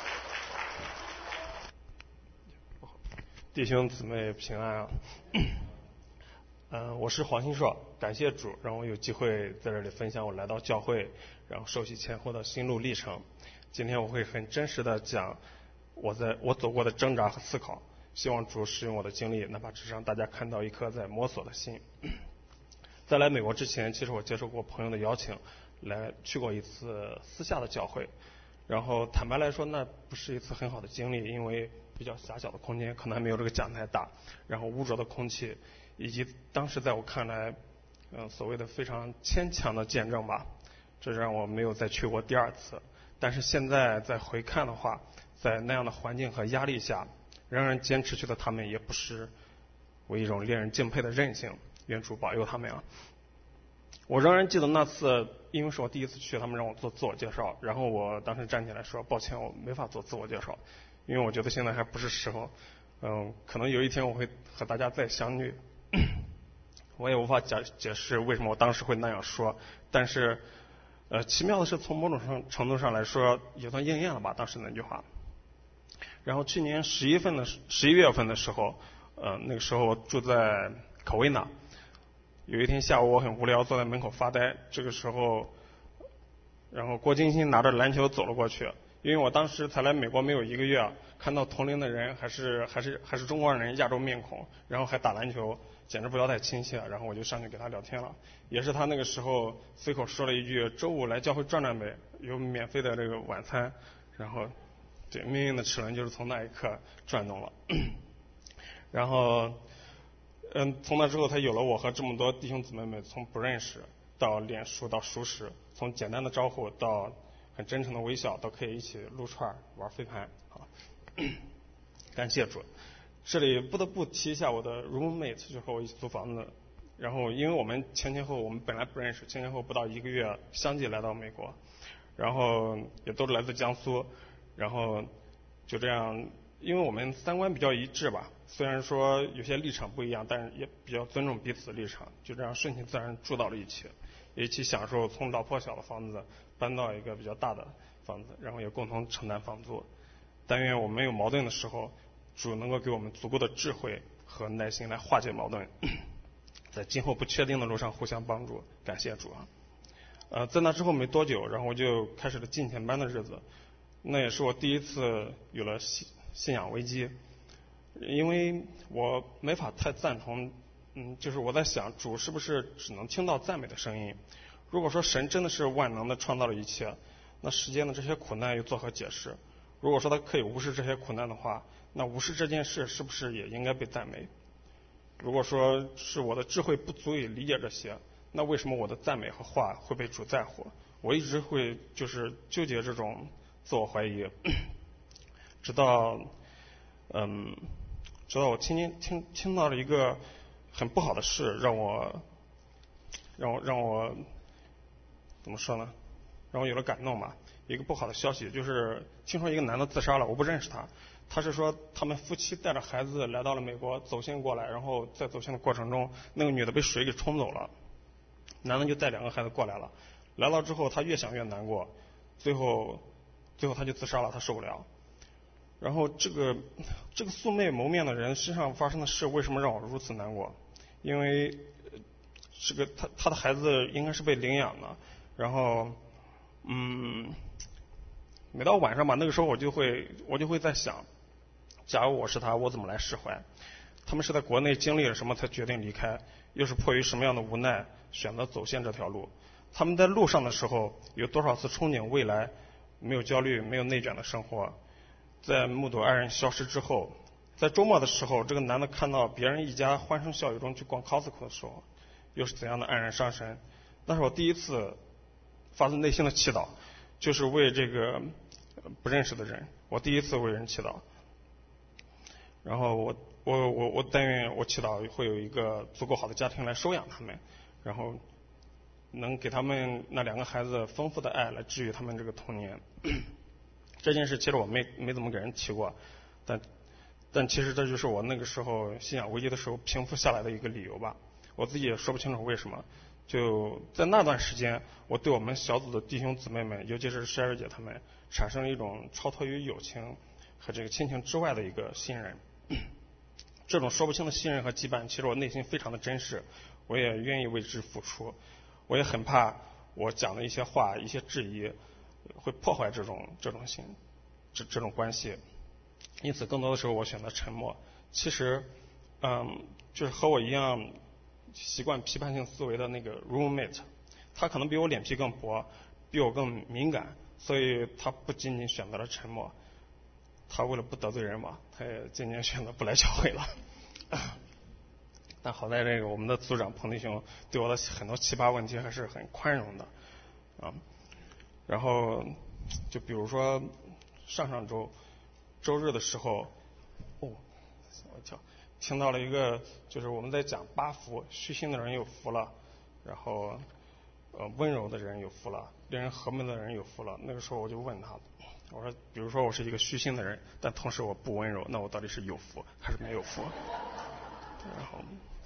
弟兄姊妹平安啊！嗯、呃，我是黄新硕，感谢主让我有机会在这里分享我来到教会，然后受洗前后的心路历程。今天我会很真实的讲我在我走过的挣扎和思考，希望主使用我的经历，哪怕只是让大家看到一颗在摸索的心。在来美国之前，其实我接受过朋友的邀请，来去过一次私下的教会，然后坦白来说，那不是一次很好的经历，因为比较狭小的空间，可能还没有这个讲台大，然后污浊的空气，以及当时在我看来，嗯、呃，所谓的非常牵强的见证吧，这让我没有再去过第二次。但是现在再回看的话，在那样的环境和压力下，仍然坚持去的他们，也不失为一种令人敬佩的韧性。愿主保佑他们啊！我仍然记得那次，因为是我第一次去，他们让我做自我介绍，然后我当时站起来说：“抱歉，我没法做自我介绍。”因为我觉得现在还不是时候，嗯，可能有一天我会和大家再相遇，我也无法解解释为什么我当时会那样说，但是，呃，奇妙的是从某种上程度上来说，也算应验了吧，当时那句话。然后去年十一份的十一月份的时候，呃，那个时候我住在科威纳，有一天下午我很无聊，坐在门口发呆，这个时候，然后郭晶晶拿着篮球走了过去。因为我当时才来美国没有一个月，看到同龄的人还是还是还是中国人，亚洲面孔，然后还打篮球，简直不要太亲切，然后我就上去给他聊天了。也是他那个时候随口说了一句：“周五来教会转转呗，有免费的这个晚餐。”然后，对，命运的齿轮就是从那一刻转动了。然后，嗯，从那之后，他有了我和这么多弟兄姊妹们，从不认识到脸熟到熟识，从简单的招呼到很真诚的微笑，都可以一起撸串玩飞盘啊！感谢主。这里不得不提一下我的 roommate， 就和我一起租房子。然后因为我们前前后我们本来不认识，前前后不到一个月相继来到美国，然后也都是来自江苏，然后就这样，因为我们三观比较一致吧，虽然说有些立场不一样，但是也比较尊重彼此的立场，就这样顺其自然住到了一起，也一起享受从老破小的房子搬到一个比较大的房子，然后也共同承担房租。但愿我们有矛盾的时候，主能够给我们足够的智慧和耐心来化解矛盾，在今后不确定的路上互相帮助。感谢主啊！呃，在那之后没多久，然后我就开始了进前班的日子，那也是我第一次有了信信仰危机，因为我没法太赞同，嗯，就是我在想，主是不是只能听到赞美的声音？如果说神真的是万能的创造了一切，那世间的这些苦难又作何解释？如果说他可以无视这些苦难的话，那无视这件事是不是也应该被赞美？如果说是我的智慧不足以理解这些，那为什么我的赞美和话会被主在乎？我一直会就是纠结这种自我怀疑，直到嗯，直到我听听听听到了一个很不好的事，让我让我让我怎么说呢？让我有了感动吧。一个不好的消息就是听说一个男的自杀了，我不认识他。他是说他们夫妻带着孩子来到了美国，走线过来，然后在走线的过程中，那个女的被水给冲走了，男的就带两个孩子过来了。来了之后，他越想越难过，最后最后他就自杀了，他受不了。然后这个这个素昧谋面的人身上发生的事，为什么让我如此难过？因为这个他他的孩子应该是被领养的，然后嗯，每到晚上吧，那个时候我就会我就会在想，假如我是他，我怎么来释怀？他们是在国内经历了什么才决定离开？又是迫于什么样的无奈选择走线这条路？他们在路上的时候有多少次憧憬未来，没有焦虑，没有内卷的生活？在目睹爱人消失之后，在周末的时候，这个男的看到别人一家欢声笑语中去逛 Costco 的时候，又是怎样的黯然伤神？那是我第一次发自内心的祈祷，就是为这个不认识的人，我第一次为人祈祷。然后我我我我但愿我祈祷会有一个足够好的家庭来收养他们，然后能给他们那两个孩子丰富的爱来治愈他们这个童年。 这件事其实我没没怎么给人提过，但但其实这就是我那个时候信仰危机的时候平复下来的一个理由吧。我自己也说不清楚为什么。就在那段时间，我对我们小组的弟兄姊妹们，尤其是Sherry姐他们，产生了一种超脱于友情和这个亲情之外的一个信任。这种说不清的信任和羁绊，其实我内心非常的珍视，我也愿意为之付出。我也很怕我讲的一些话、一些质疑会破坏这种这种心这这种关系。因此，更多的时候我选择沉默。其实，嗯，就是和我一样习惯批判性思维的那个 roommate， 他可能比我脸皮更薄，比我更敏感，所以他不仅仅选择了沉默，他为了不得罪人嘛，他也渐渐选择不来教会了。但好在这个我们的组长彭弟兄对我的很多奇葩问题还是很宽容的啊。然后就比如说上上周周日的时候，哦，我跳听到了一个，就是我们在讲八福，虚心的人有福了，然后呃温柔的人有福了，令人和睦的人有福了。那个时候我就问他，我说，比如说我是一个虚心的人，但同时我不温柔，那我到底是有福还是没有福？然后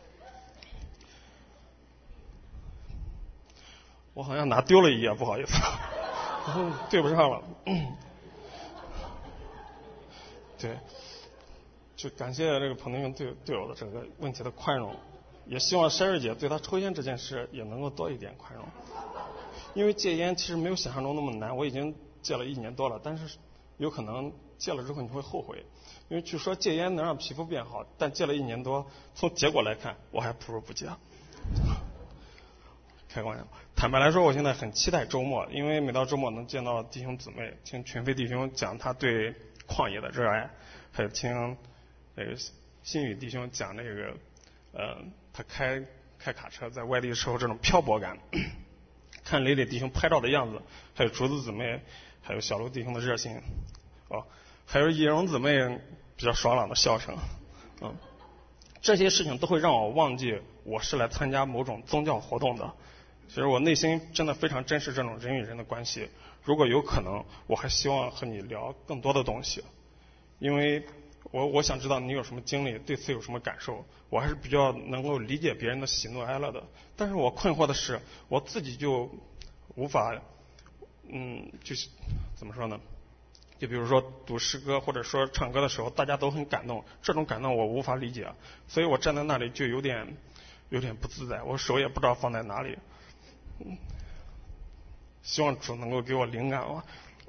我好像拿丢了一页，不好意思，对不上了。对，就感谢这个彭弟兄对对我的这个问题的宽容，也希望Sherry姐对他抽烟这件事也能够多一点宽容。因为戒烟其实没有想象中那么难，我已经戒了一年多了，但是有可能戒了之后你会后悔，因为据说戒烟能让皮肤变好，但戒了一年多，从结果来看，我还不如不戒。开玩笑，坦白来说，我现在很期待周末，因为每到周末能见到弟兄姊妹，听群飞弟兄讲他对旷野的热爱，还有听那个新宇弟兄讲那个呃他开开卡车在外地的时候这种漂泊感，看磊磊弟兄拍照的样子，还有竹子姊妹，还有小卢弟兄的热心，哦，还有易容姊妹比较爽朗的笑声，嗯，这些事情都会让我忘记我是来参加某种宗教活动的。其实我内心真的非常珍视这种人与人的关系，如果有可能，我还希望和你聊更多的东西，因为我我想知道你有什么经历，对此有什么感受，我还是比较能够理解别人的喜怒哀乐的。但是我困惑的是，我自己就无法，嗯，就是怎么说呢？就比如说读诗歌或者说唱歌的时候，大家都很感动，这种感动我无法理解，所以我站在那里就有点有点不自在，我手也不知道放在哪里。嗯，希望主能够给我灵感啊。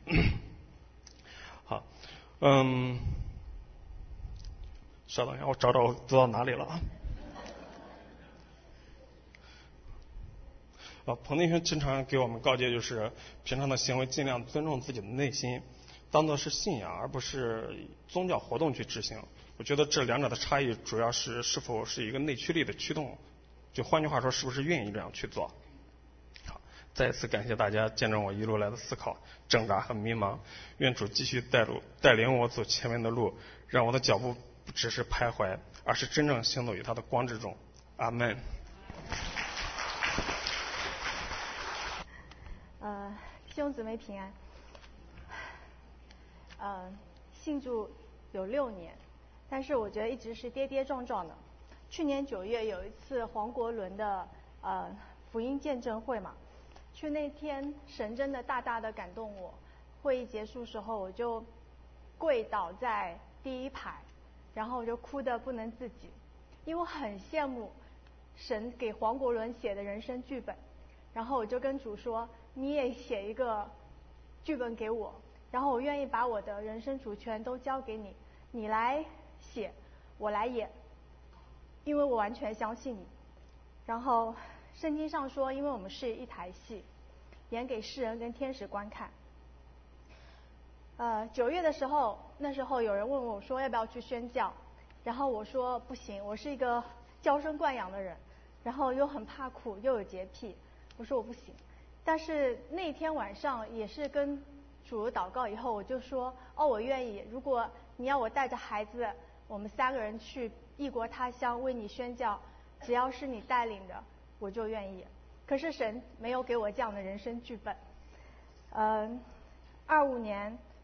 好，嗯，稍等一下，我找找我读到哪里了啊。啊，彭弟兄经常给我们告诫，就是平常的行为尽量尊重自己的内心，当作是信仰而不是宗教活动去执行。我觉得这两者的差异主要是是否是一个内驱力的驱动，就换句话说，是不是愿意这样去做。好，再次感谢大家见证我一路来的思考、挣扎和迷茫。愿主继续带路带领我走前面的路，让我的脚步不只是徘徊，而是真正行走于他的光之中。阿门。 呃，弟兄姊妹平安。呃，信主有六年，但是我觉得一直是跌跌撞撞的。去年九月有一次黄国伦的呃福音见证会嘛，去那天神真的大大的感动我。会议结束时候，我就跪倒在第一排，然后我就哭得不能自己，因为我很羡慕神给黄国伦写的人生剧本。然后我就跟主说，你也写一个剧本给我，然后我愿意把我的人生主权都交给你，你来写，我来演，因为我完全相信你。然后圣经上说，因为我们是一台戏，演给世人跟天使观看。呃，九月的时候，那时候有人问我说要不要去宣教，然后我说不行，我是一个娇生惯养的人，然后又很怕苦，又有洁癖。我说我不行，但是那天晚上也是跟主祷告以后，我就说哦，我愿意。如果你要我带着孩子，我们三个人去异国他乡为你宣教，只要是你带领的，我就愿意。可是神没有给我这样的人生剧本。嗯，二五年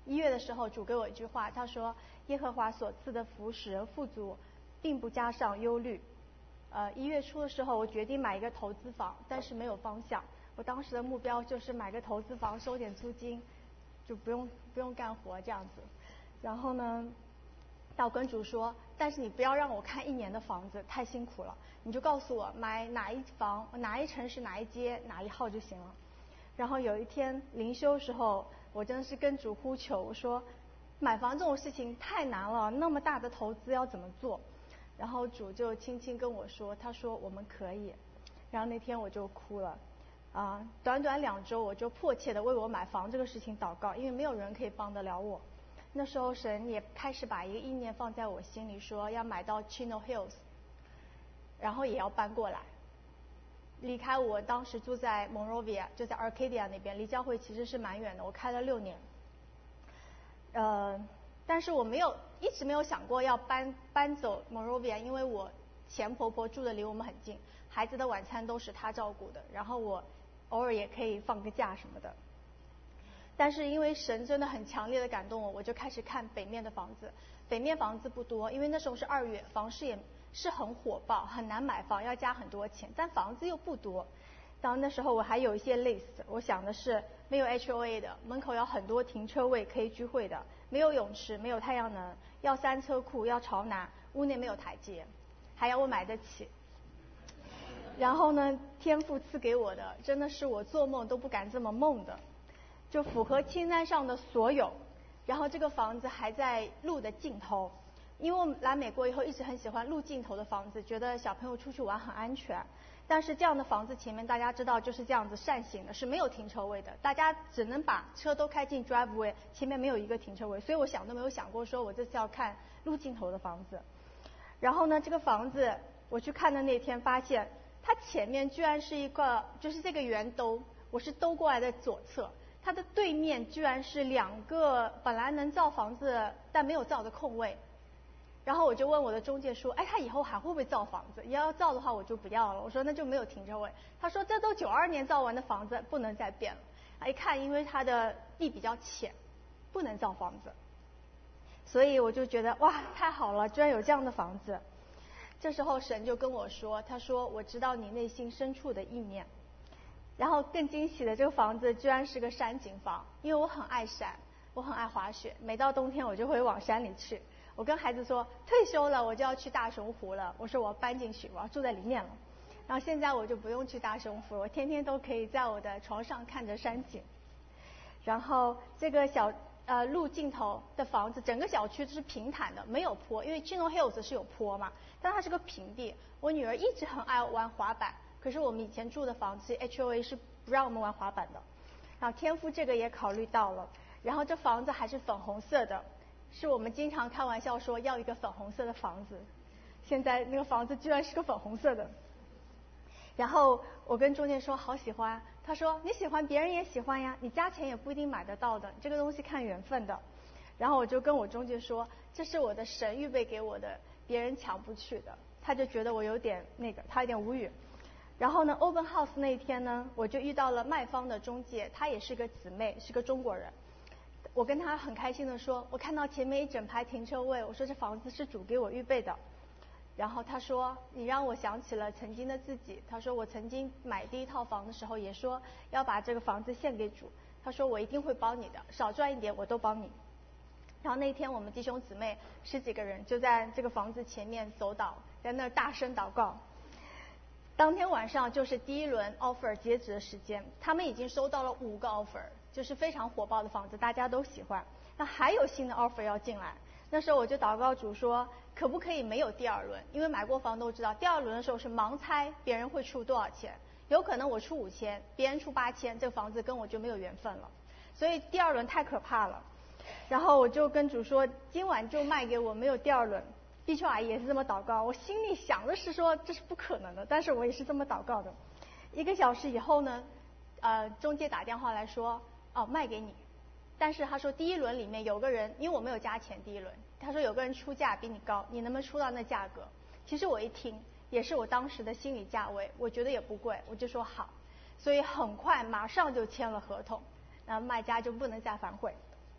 一月的时候，主给我一句话，他说：“耶和华所赐的福使人富足，并不加上忧虑。”呃，一月初的时候，我决定买一个投资房，但是没有方向。我当时的目标就是买个投资房，收点租金，就不用不用干活这样子。然后呢，我跟主说，但是你不要让我看一年的房子，太辛苦了。你就告诉我买哪一房、哪一城市、哪一街、哪一号就行了。然后有一天灵修的时候，我真的是跟主呼求，我说买房这种事情太难了，那么大的投资要怎么做？然后主就轻轻跟我说，他说我们可以。然后那天我就哭了，啊，短短两周我就迫切的为我买房这个事情祷告，因为没有人可以帮得了我。那时候神也开始把一个意念放在我心里，说要买到 Chino Hills， 然后也要搬过来，离开我当时住在 Monrovia， 就在 Arcadia 那边，离教会其实是蛮远的，我开了六年。呃，但是我没有一直没有想过要搬搬走 Monrovia， 因为我前婆婆住的离我们很近，孩子的晚餐都是她照顾的，然后我偶尔也可以放个假什么的。但是因为神真的很强烈的感动我，我就开始看北面的房子。北面房子不多，因为那时候是二月，房市也是很火爆，很难买房，要加很多钱，但房子又不多。当那时候我还有一些 list， 我想的是没有 H O A 的，门口要很多停车位可以聚会的，没有泳池，没有太阳能，要三车库，要朝南，屋内没有台阶，还要我买得起。然后呢，天父赐给我的真的是我做梦都不敢这么梦的，就符合清单上的所有。然后这个房子还在路的尽头，因为我们来美国以后一直很喜欢路尽头的房子，觉得小朋友出去玩很安全。但是这样的房子前面大家知道就是这样子扇形的，是没有停车位的，大家只能把车都开进 driveway， 前面没有一个停车位，所以我想都没有想过说我这次要看路尽头的房子。然后呢，这个房子我去看的那天发现它前面居然是一个就是这个圆兜，我是兜过来的左侧，它的对面居然是两个本来能造房子但没有造的空位。然后我就问我的中介说，哎，他以后还会不会造房子？要造的话我就不要了。我说那就没有停车位。他说这都九二年造完的房子，不能再变了。一看因为它的地比较浅，不能造房子。所以我就觉得哇，太好了，居然有这样的房子。这时候神就跟我说，他说我知道你内心深处的意念。然后更惊喜的，这个房子居然是个山景房，因为我很爱山，我很爱滑雪，每到冬天我就会往山里去。我跟孩子说，退休了我就要去大熊湖了，我说我要搬进去，我要住在里面了。然后现在我就不用去大熊湖，我天天都可以在我的床上看着山景。然后这个小呃路尽头的房子，整个小区都是平坦的，没有坡，因为 Chino Hills 是有坡嘛，但它是个平地。我女儿一直很爱玩滑板，可是我们以前住的房子 H O A 是不让我们玩滑板的。然后天父这个也考虑到了，然后这房子还是粉红色的。是我们经常开玩笑说要一个粉红色的房子，现在那个房子居然是个粉红色的。然后我跟中介说好喜欢，他说你喜欢别人也喜欢呀，你加钱也不一定买得到的，这个东西看缘分的。然后我就跟我中介说，这是我的神预备给我的，别人抢不去的。他就觉得我有点那个，他有点无语。然后呢 open house 那一天呢，我就遇到了卖方的中介，她也是个姊妹，是个中国人。我跟他很开心的说，我看到前面一整排停车位，我说这房子是主给我预备的。然后他说你让我想起了曾经的自己，他说我曾经买第一套房的时候也说要把这个房子献给主，他说我一定会帮你的，少赚一点我都帮你。然后那天我们弟兄姊妹十几个人就在这个房子前面走祷，在那儿大声祷告。当天晚上就是第一轮 offer 截止的时间，他们已经收到了五个 offer， 就是非常火爆的房子，大家都喜欢。那还有新的 offer 要进来，那时候我就祷告主说，可不可以没有第二轮？因为买过房都知道，第二轮的时候是盲猜别人会出多少钱，有可能我出五千，别人出八千，这个房子跟我就没有缘分了。所以第二轮太可怕了。然后我就跟主说，今晚就卖给我，没有第二轮。碧秋阿姨也是这么祷告，我心里想的是说这是不可能的，但是我也是这么祷告的。一个小时以后呢，呃，中介打电话来说，哦，卖给你。但是他说第一轮里面有个人，因为我没有加钱第一轮，他说有个人出价比你高，你能不能出到那价格？其实我一听也是我当时的心理价位，我觉得也不贵，我就说好。所以很快马上就签了合同，那卖家就不能再反悔。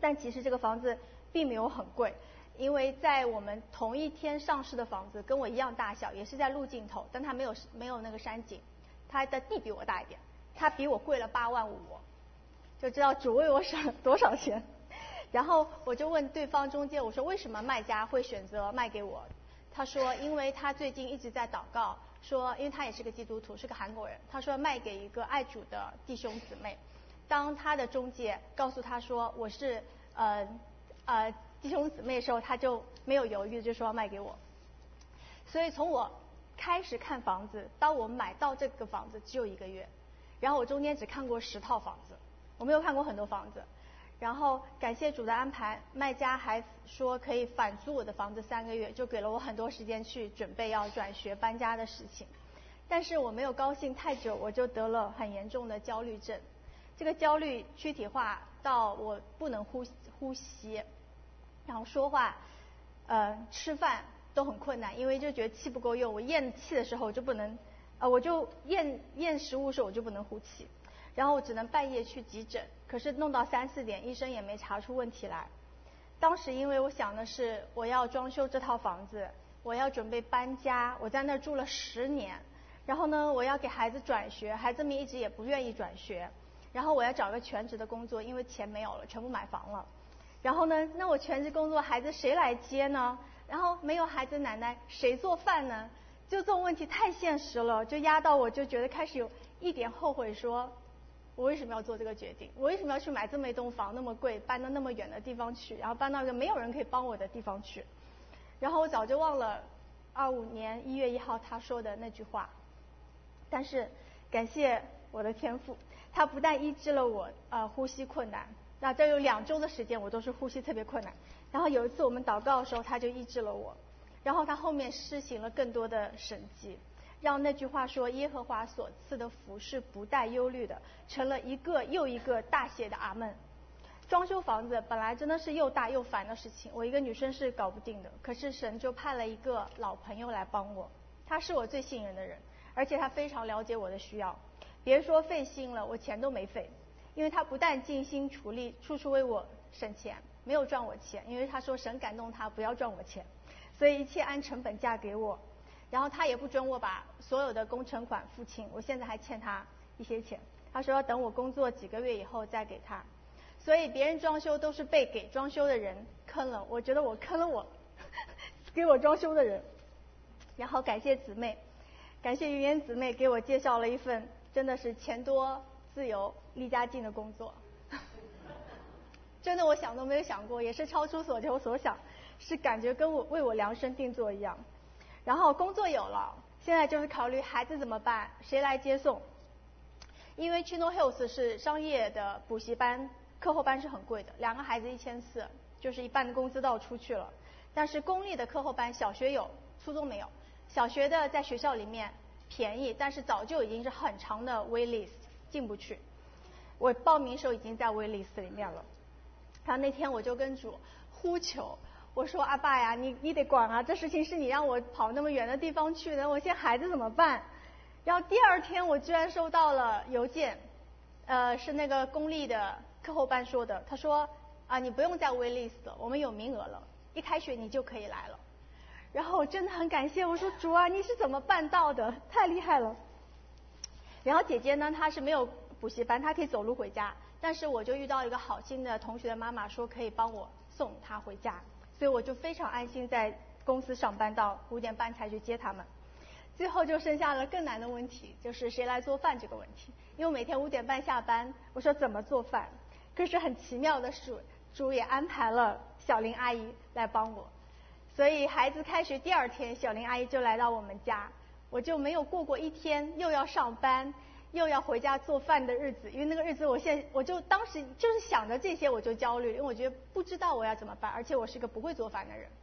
但其实这个房子并没有很贵，因为在我们同一天上市的房子跟我一样大小，也是在路尽头，但它没有没有那个山景，它的地比我大一点，它比我贵了八万五，就知道主为我省了多少钱。然后我就问对方中介，我说为什么卖家会选择卖给我？他说因为他最近一直在祷告，说因为他也是个基督徒，是个韩国人，他说卖给一个爱主的弟兄姊妹。当他的中介告诉他说我是呃呃弟兄姊妹的时候，他就没有犹豫的就说要卖给我。所以从我开始看房子到我买到这个房子只有一个月，然后我中间只看过十套房子，我没有看过很多房子。然后感谢主的安排，卖家还说可以返租我的房子三个月，就给了我很多时间去准备要转学搬家的事情。但是我没有高兴太久，我就得了很严重的焦虑症。这个焦虑躯体化到我不能呼呼吸，然后说话、呃吃饭都很困难，因为就觉得气不够用。我咽气的时候我就不能，呃我就咽咽食物的时候我就不能呼气。然后我只能半夜去急诊，可是弄到三四点，医生也没查出问题来。当时因为我想的是我要装修这套房子，我要准备搬家，我在那儿住了十年，然后呢我要给孩子转学，孩子们一直也不愿意转学，然后我要找个全职的工作，因为钱没有了，全部买房了。然后呢那我全职工作孩子谁来接呢？然后没有孩子奶奶谁做饭呢？就这种问题太现实了，就压到我就觉得开始有一点后悔，说我为什么要做这个决定？我为什么要去买这么一栋房，那么贵，搬到那么远的地方去，然后搬到一个没有人可以帮我的地方去？然后我早就忘了二五年一月一号他说的那句话，但是感谢我的天父，他不但医治了我呃呼吸困难，那这有两周的时间我都是呼吸特别困难，然后有一次我们祷告的时候他就医治了我，然后他后面施行了更多的神迹，让那句话说耶和华所赐的福是不带忧虑的，成了一个又一个大写的阿们。装修房子本来真的是又大又烦的事情，我一个女生是搞不定的，可是神就派了一个老朋友来帮我，他是我最信任的人，而且他非常了解我的需要，别说费心了，我钱都没费，因为他不但尽心处力，处处为我省钱，没有赚我钱，因为他说神感动他不要赚我钱，所以一切按成本价给我。然后他也不准我把所有的工程款付清，我现在还欠他一些钱，他说要等我工作几个月以后再给他。所以别人装修都是被给装修的人坑了，我觉得我坑了我给我装修的人。然后感谢姊妹，感谢云烟姊妹给我介绍了一份真的是钱多自由离家近的工作真的我想都没有想过，也是超出所求所想，是感觉跟我为我量身定做一样。然后工作有了，现在就是考虑孩子怎么办，谁来接送。因为 Chino Hills 是商业的补习班，课后班是很贵的，两个孩子一千四，就是一半的工资都要出去了。但是公立的课后班，小学有，初中没有。小学的在学校里面便宜，但是早就已经是很长的 wait list 进不去。我报名时候已经在 wait list 里面了。然后那天我就跟主呼求，我说阿爸呀，你你得管啊，这事情是你让我跑那么远的地方去的，我现在孩子怎么办？然后第二天我居然收到了邮件，呃，是那个公立的课后班说的，他说啊，你不用再 wait list 了，我们有名额了，一开学你就可以来了。然后我真的很感谢，我说主啊，你是怎么办到的？太厉害了。然后姐姐呢，她是没有补习班，她可以走路回家，但是我就遇到一个好心的同学的妈妈说可以帮我送她回家，所以我就非常安心在公司上班到五点半才去接他们。最后就剩下了更难的问题，就是谁来做饭这个问题。因为每天五点半下班，我说怎么做饭？可是很奇妙的是，主也安排了小林阿姨来帮我。所以孩子开学第二天，小林阿姨就来到我们家，我就没有过过一天又要上班又要回家做饭的日子。因为那个日子我现在我就当时就是想着这些我就焦虑，因为我觉得不知道我要怎么办，而且我是个不会做饭的人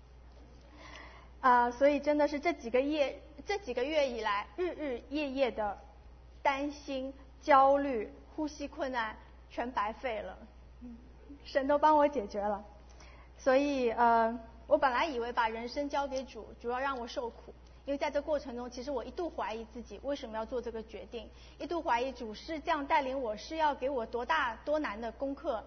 啊、呃，所以真的是这几个月这几个月以来日日夜夜的担心焦虑呼吸困难全白费了，神都帮我解决了。所以呃我本来以为把人生交给主，主要让我受苦，因为在这过程中，其实我一度怀疑自己为什么要做这个决定，一度怀疑主是这样带领我，是要给我多大多难的功课，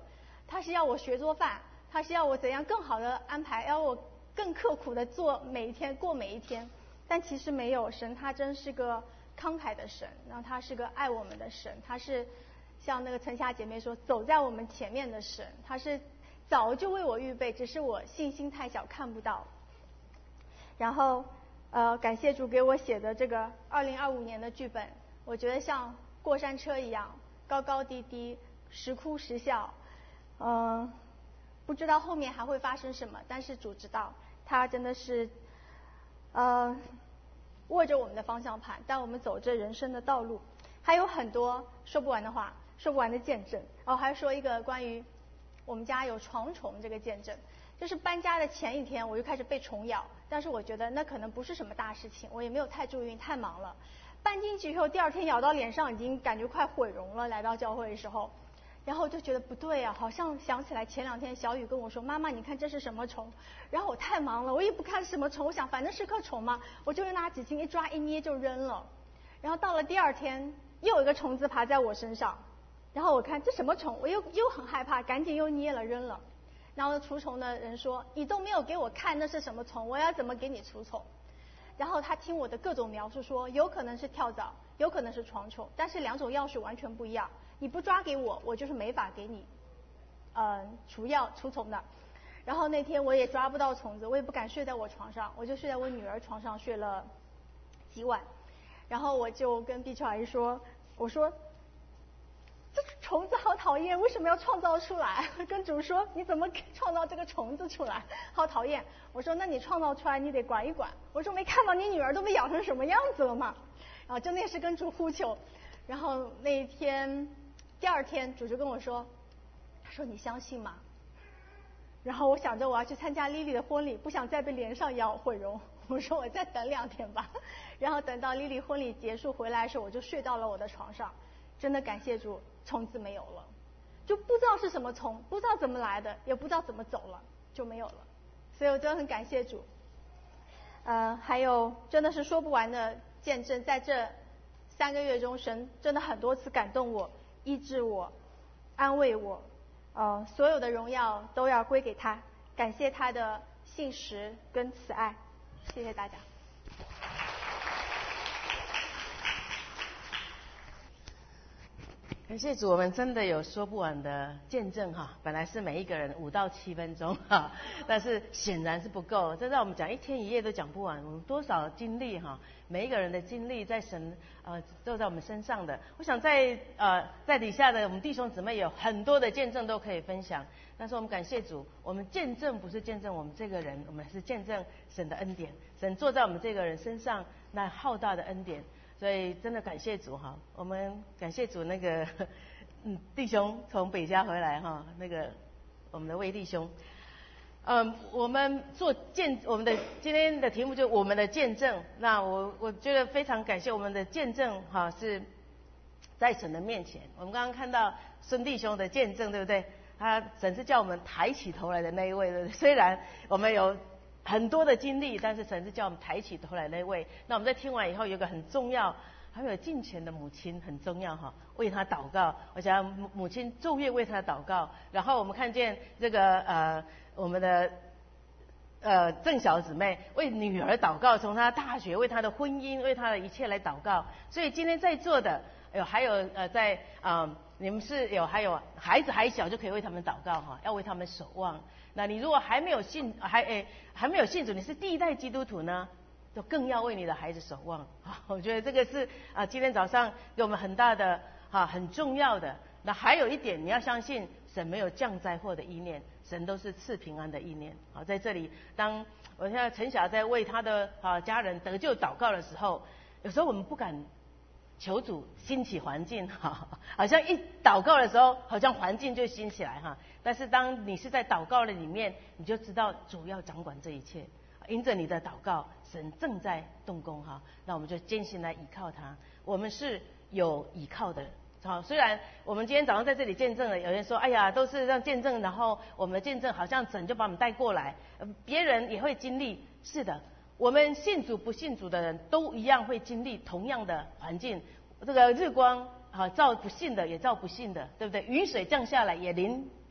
他是要我学做饭，他是要我怎样更好的安排，要我更刻苦的做每一天，过每一天。但其实没有，神他真是个慷慨的神，然后他是个爱我们的神，他是像那个陈霞姐妹说，走在我们前面的神，他是早就为我预备，只是我信心太小看不到。然后呃，感谢主给我写的这个二零二五年的剧本，我觉得像过山车一样，高高低低，时哭时笑，嗯、呃，不知道后面还会发生什么，但是主知道，他真的是呃握着我们的方向盘，带我们走这人生的道路。还有很多说不完的话，说不完的见证。然后还说一个关于我们家有床虫这个见证，就是搬家的前一天我就开始被虫咬，但是我觉得那可能不是什么大事情，我也没有太注意，太忙了。搬进去以后，第二天咬到脸上已经感觉快毁容了，来到教会的时候。然后我就觉得不对啊，好像想起来前两天小雨跟我说，妈妈你看这是什么虫，然后我太忙了，我也不看是什么虫，我想反正是颗虫嘛，我就拿纸巾一抓一捏就扔了。然后到了第二天又有一个虫子爬在我身上，然后我看这什么虫，我又又很害怕，赶紧又捏了扔了。然后除虫的人说，你都没有给我看那是什么虫，我要怎么给你除虫？然后他听我的各种描述说，有可能是跳蚤，有可能是床虫，但是两种药水完全不一样，你不抓给我，我就是没法给你呃除药除虫的。然后那天我也抓不到虫子，我也不敢睡在我床上，我就睡在我女儿床上睡了几晚。然后我就跟碧秋阿姨说，我说这虫子好讨厌，为什么要创造出来？跟主说你怎么创造这个虫子出来，好讨厌。我说那你创造出来你得管一管，我说没看到你女儿都被咬成什么样子了吗？然后真的是跟主呼求。然后那一天第二天主就跟我说，他说你相信吗？然后我想着我要去参加莉莉的婚礼，不想再被脸上咬毁容，我说我再等两天吧。然后等到莉莉婚礼结束回来的时候，我就睡到了我的床上。真的感谢主，虫子没有了，就不知道是什么虫，不知道怎么来的，也不知道怎么走了，就没有了。所以我真的很感谢主。呃，还有真的是说不完的见证，在这三个月中，神真的很多次感动我，医治我，安慰我。呃，所有的荣耀都要归给他，感谢他的信实跟慈爱。谢谢大家。 感谢主，我们真的有说不完的见证哈。本来是每一个人五到七分钟哈，但是显然是不够。这让我们讲一天一夜都讲不完。我们多少经历哈，每一个人的经历在神呃都在我们身上的。我想在呃在底下的我们弟兄姊妹有很多的见证都可以分享。但是我们感谢主，我们见证不是见证我们这个人，我们是见证神的恩典。神坐在我们这个人身上那浩大的恩典。所以真的感谢主哈，我们感谢主那个嗯弟兄从北家回来哈，那个我们的魏弟兄，嗯，我们做见我们的今天的题目就是我们的见证。那我我觉得非常感谢我们的见证哈，是在神的面前。我们刚刚看到孙弟兄的见证，对不对？他神是叫我们抬起头来的那一位，对不对？虽然我们有很多的经历，但是神是叫我们抬起头来那位。那我们在听完以后，有一个很重要，还有敬虔的母亲很重要哈，为他祷告。我想母母亲昼夜为他祷告。然后我们看见这个呃我们的呃郑小姊妹为女儿祷告，从她大学为她的婚姻为她的一切来祷告。所以今天在座的有还有呃在啊、呃、你们是有还有孩子还小就可以为他们祷告哈，要为他们守望。那你如果还没有信还诶还没有信主，你是第一代基督徒呢，就更要为你的孩子守望啊！我觉得这个是啊今天早上给我们很大的啊很重要的。那还有一点，你要相信神没有降灾祸的意念，神都是赐平安的意念。好，在这里，当我现在陈霞在为他的啊家人得救祷告的时候，有时候我们不敢求主兴起环境哈，好像一祷告的时候，好像环境就兴起来哈。但是当你是在祷告的里面，你就知道主要掌管这一切，因着你的祷告，神正在动工哈。那我们就坚信来依靠他，我们是有依靠的。好，虽然我们今天早上在这里见证了，有人说，哎呀，都是让见证，然后我们的见证好像神就把我们带过来，呃、别人也会经历。是的，我们信主不信主的人都一样会经历同样的环境。这个日光啊照不信的也照不信的，对不对？雨水降下来也淋啊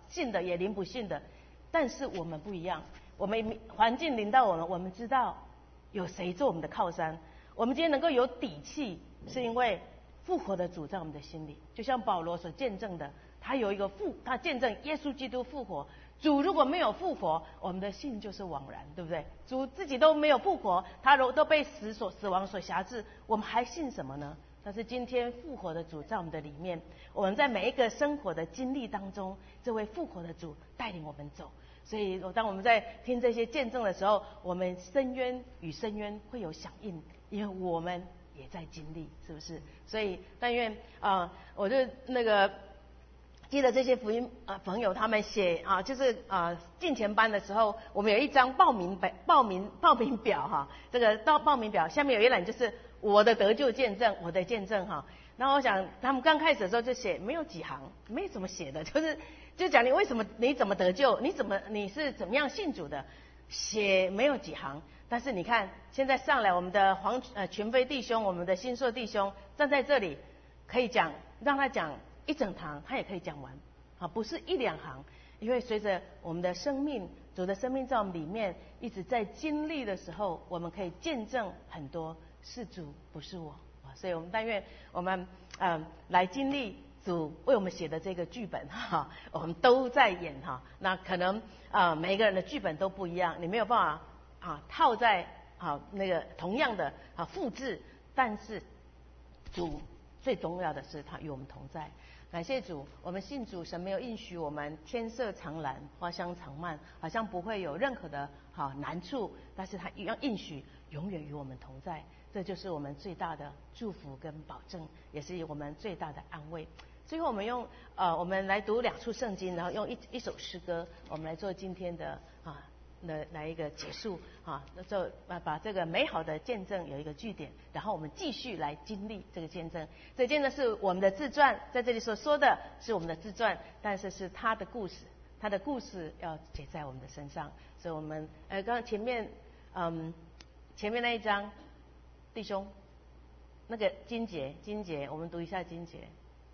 信的也临不信的，但是我们不一样，我们环境临到我们，我们知道有谁做我们的靠山。我们今天能够有底气，是因为复活的主在我们的心里。就像保罗所见证的，他有一个复，他见证耶稣基督复活。主如果没有复活，我们的信就是枉然，对不对？主自己都没有复活，他都被死所死亡所辖制，我们还信什么呢？但是今天复活的主在我们的里面，我们在每一个生活的经历当中，这位复活的主带领我们走。所以当我们在听这些见证的时候，我们深渊与深渊会有响应，因为我们也在经历，是不是？所以但愿啊、呃，我就那个记得这些福音啊、呃、朋友他们写啊，就是啊、呃、进前班的时候，我们有一张报名表，报名报名表哈，这个到报名表下面有一栏就是我的得救见证，我的见证哈。然后我想他们刚开始的时候就写没有几行，没怎么写的，就是就讲你为什么你怎么得救，你怎么你是怎么样信主的，写没有几行。但是你看现在上来我们的黄呃群飞弟兄，我们的新硕弟兄站在这里，可以讲让他讲一整堂，他也可以讲完啊，不是一两行。因为随着我们的生命，主的生命在我们里面一直在经历的时候，我们可以见证很多是主不是我啊，所以我们但愿我们嗯、呃、来经历主为我们写的这个剧本哈，我们都在演哈。那可能啊、呃、每一个人的剧本都不一样，你没有办法啊套在啊那个同样的啊复制，但是主最重要的是他与我们同在。感谢主，我们信主，神没有应许我们天色常蓝，花香常漫，好像不会有任何的好难处，但是他一样应许永远与我们同在，这就是我们最大的祝福跟保证，也是我们最大的安慰。最后我们用呃我们来读两处圣经，然后用一一首诗歌，我们来做今天的啊来来一个结束啊，那就把把这个美好的见证有一个句点，然后我们继续来经历这个见证。这见证是我们的自传，在这里所说的是我们的自传，但是是他的故事，他的故事要写在我们的身上。所以我们呃刚刚前面嗯前面那一章弟兄那个经节经节，我们读一下经节。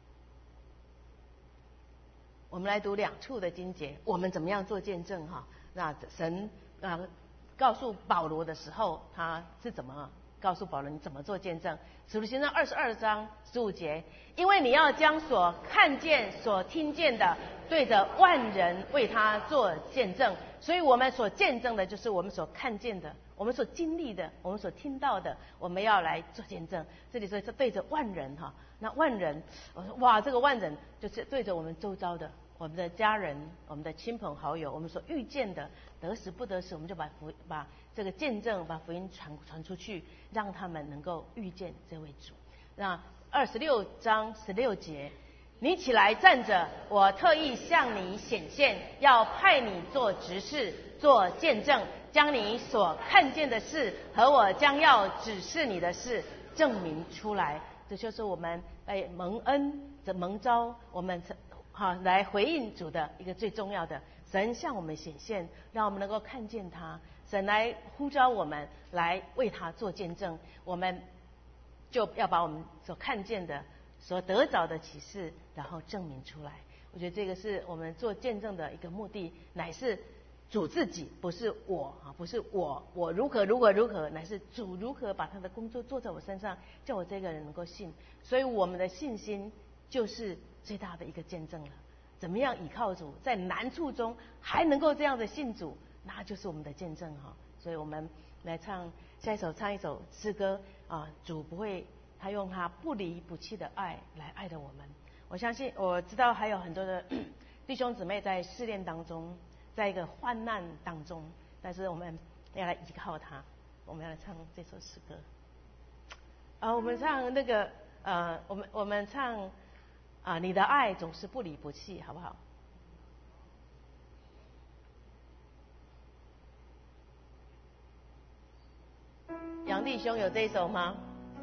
我们来读两处的经节，我们怎么样做见证哈？那神啊告诉保罗的时候，他是怎么告诉保罗你怎么做见证？使徒行传二十二章十五节，因为你要将所看见、所听见的，对着万人为他做见证。所以我们所见证的，就是我们所看见的，我们所经历的，我们所听到的，我们要来做见证。这里说是对着万人哈，那万人，我说哇，这个万人就是对着我们周遭的。我们的家人、我们的亲朋好友，我们所遇见的，得时不得时，我们就把福把这个见证、把福音传传出去，让他们能够遇见这位主。那二十六章十六节，你起来站着，我特意向你显现，要派你做执事、做见证，将你所看见的事和我将要指示你的事证明出来。这就是我们哎蒙恩的蒙召，我们好，来回应主的一个最重要的，神向我们显现，让我们能够看见他。神来呼召我们来为他做见证，我们就要把我们所看见的、所得着的启示，然后证明出来。我觉得这个是我们做见证的一个目的，乃是主自己，不是我啊，不是我，我如何如何如何，乃是主如何把他的工作做在我身上，叫我这个人能够信。所以我们的信心就是最大的一个见证了。怎么样倚靠主，在难处中还能够这样的信主，那就是我们的见证哈。所以我们来唱下一首，唱一首诗歌啊，主不会，他用他不离不弃的爱来爱的我们。我相信我知道还有很多的弟兄姊妹在试炼当中，在一个患难当中，但是我们要来依靠他。我们要来唱这首诗歌啊，我们唱那个呃，我们我们唱。啊，你的爱总是不离不弃，好不好？杨弟兄有这一首吗？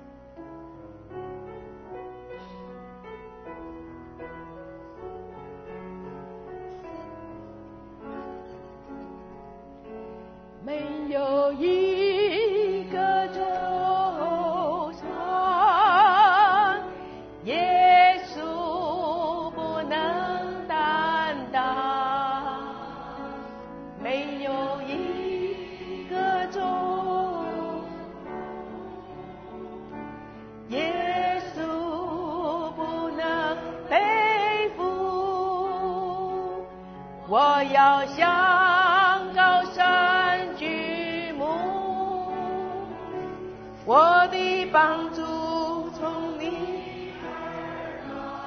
没有一个周长也我要向高山举目，我的帮助从你而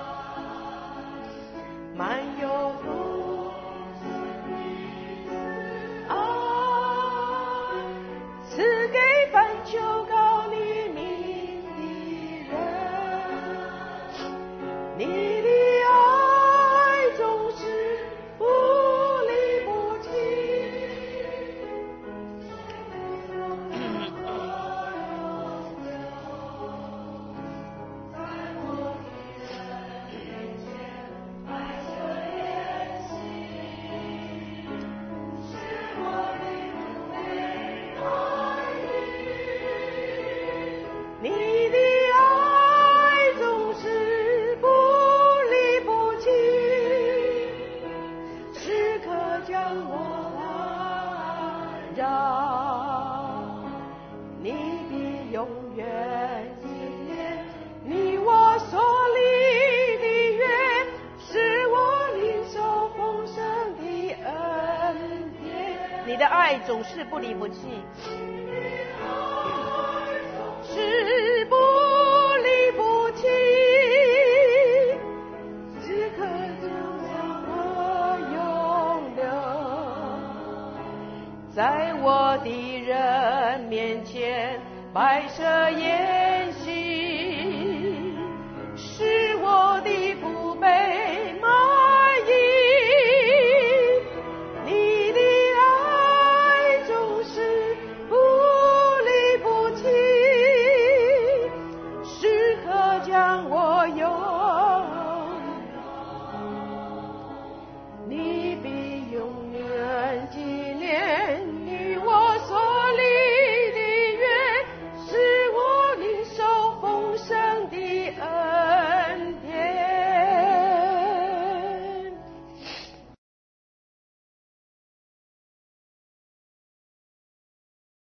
来，满有福啊，赐给凡求告你名的人，你的爱总是不离不弃。你的爱总是不离不弃，时刻将我环绕，你必永远纪念你我所立的约，使我领受丰盛的恩典。你的爱总是不离不弃，是不离不弃，时刻就将我永留，在我的人面前摆设筵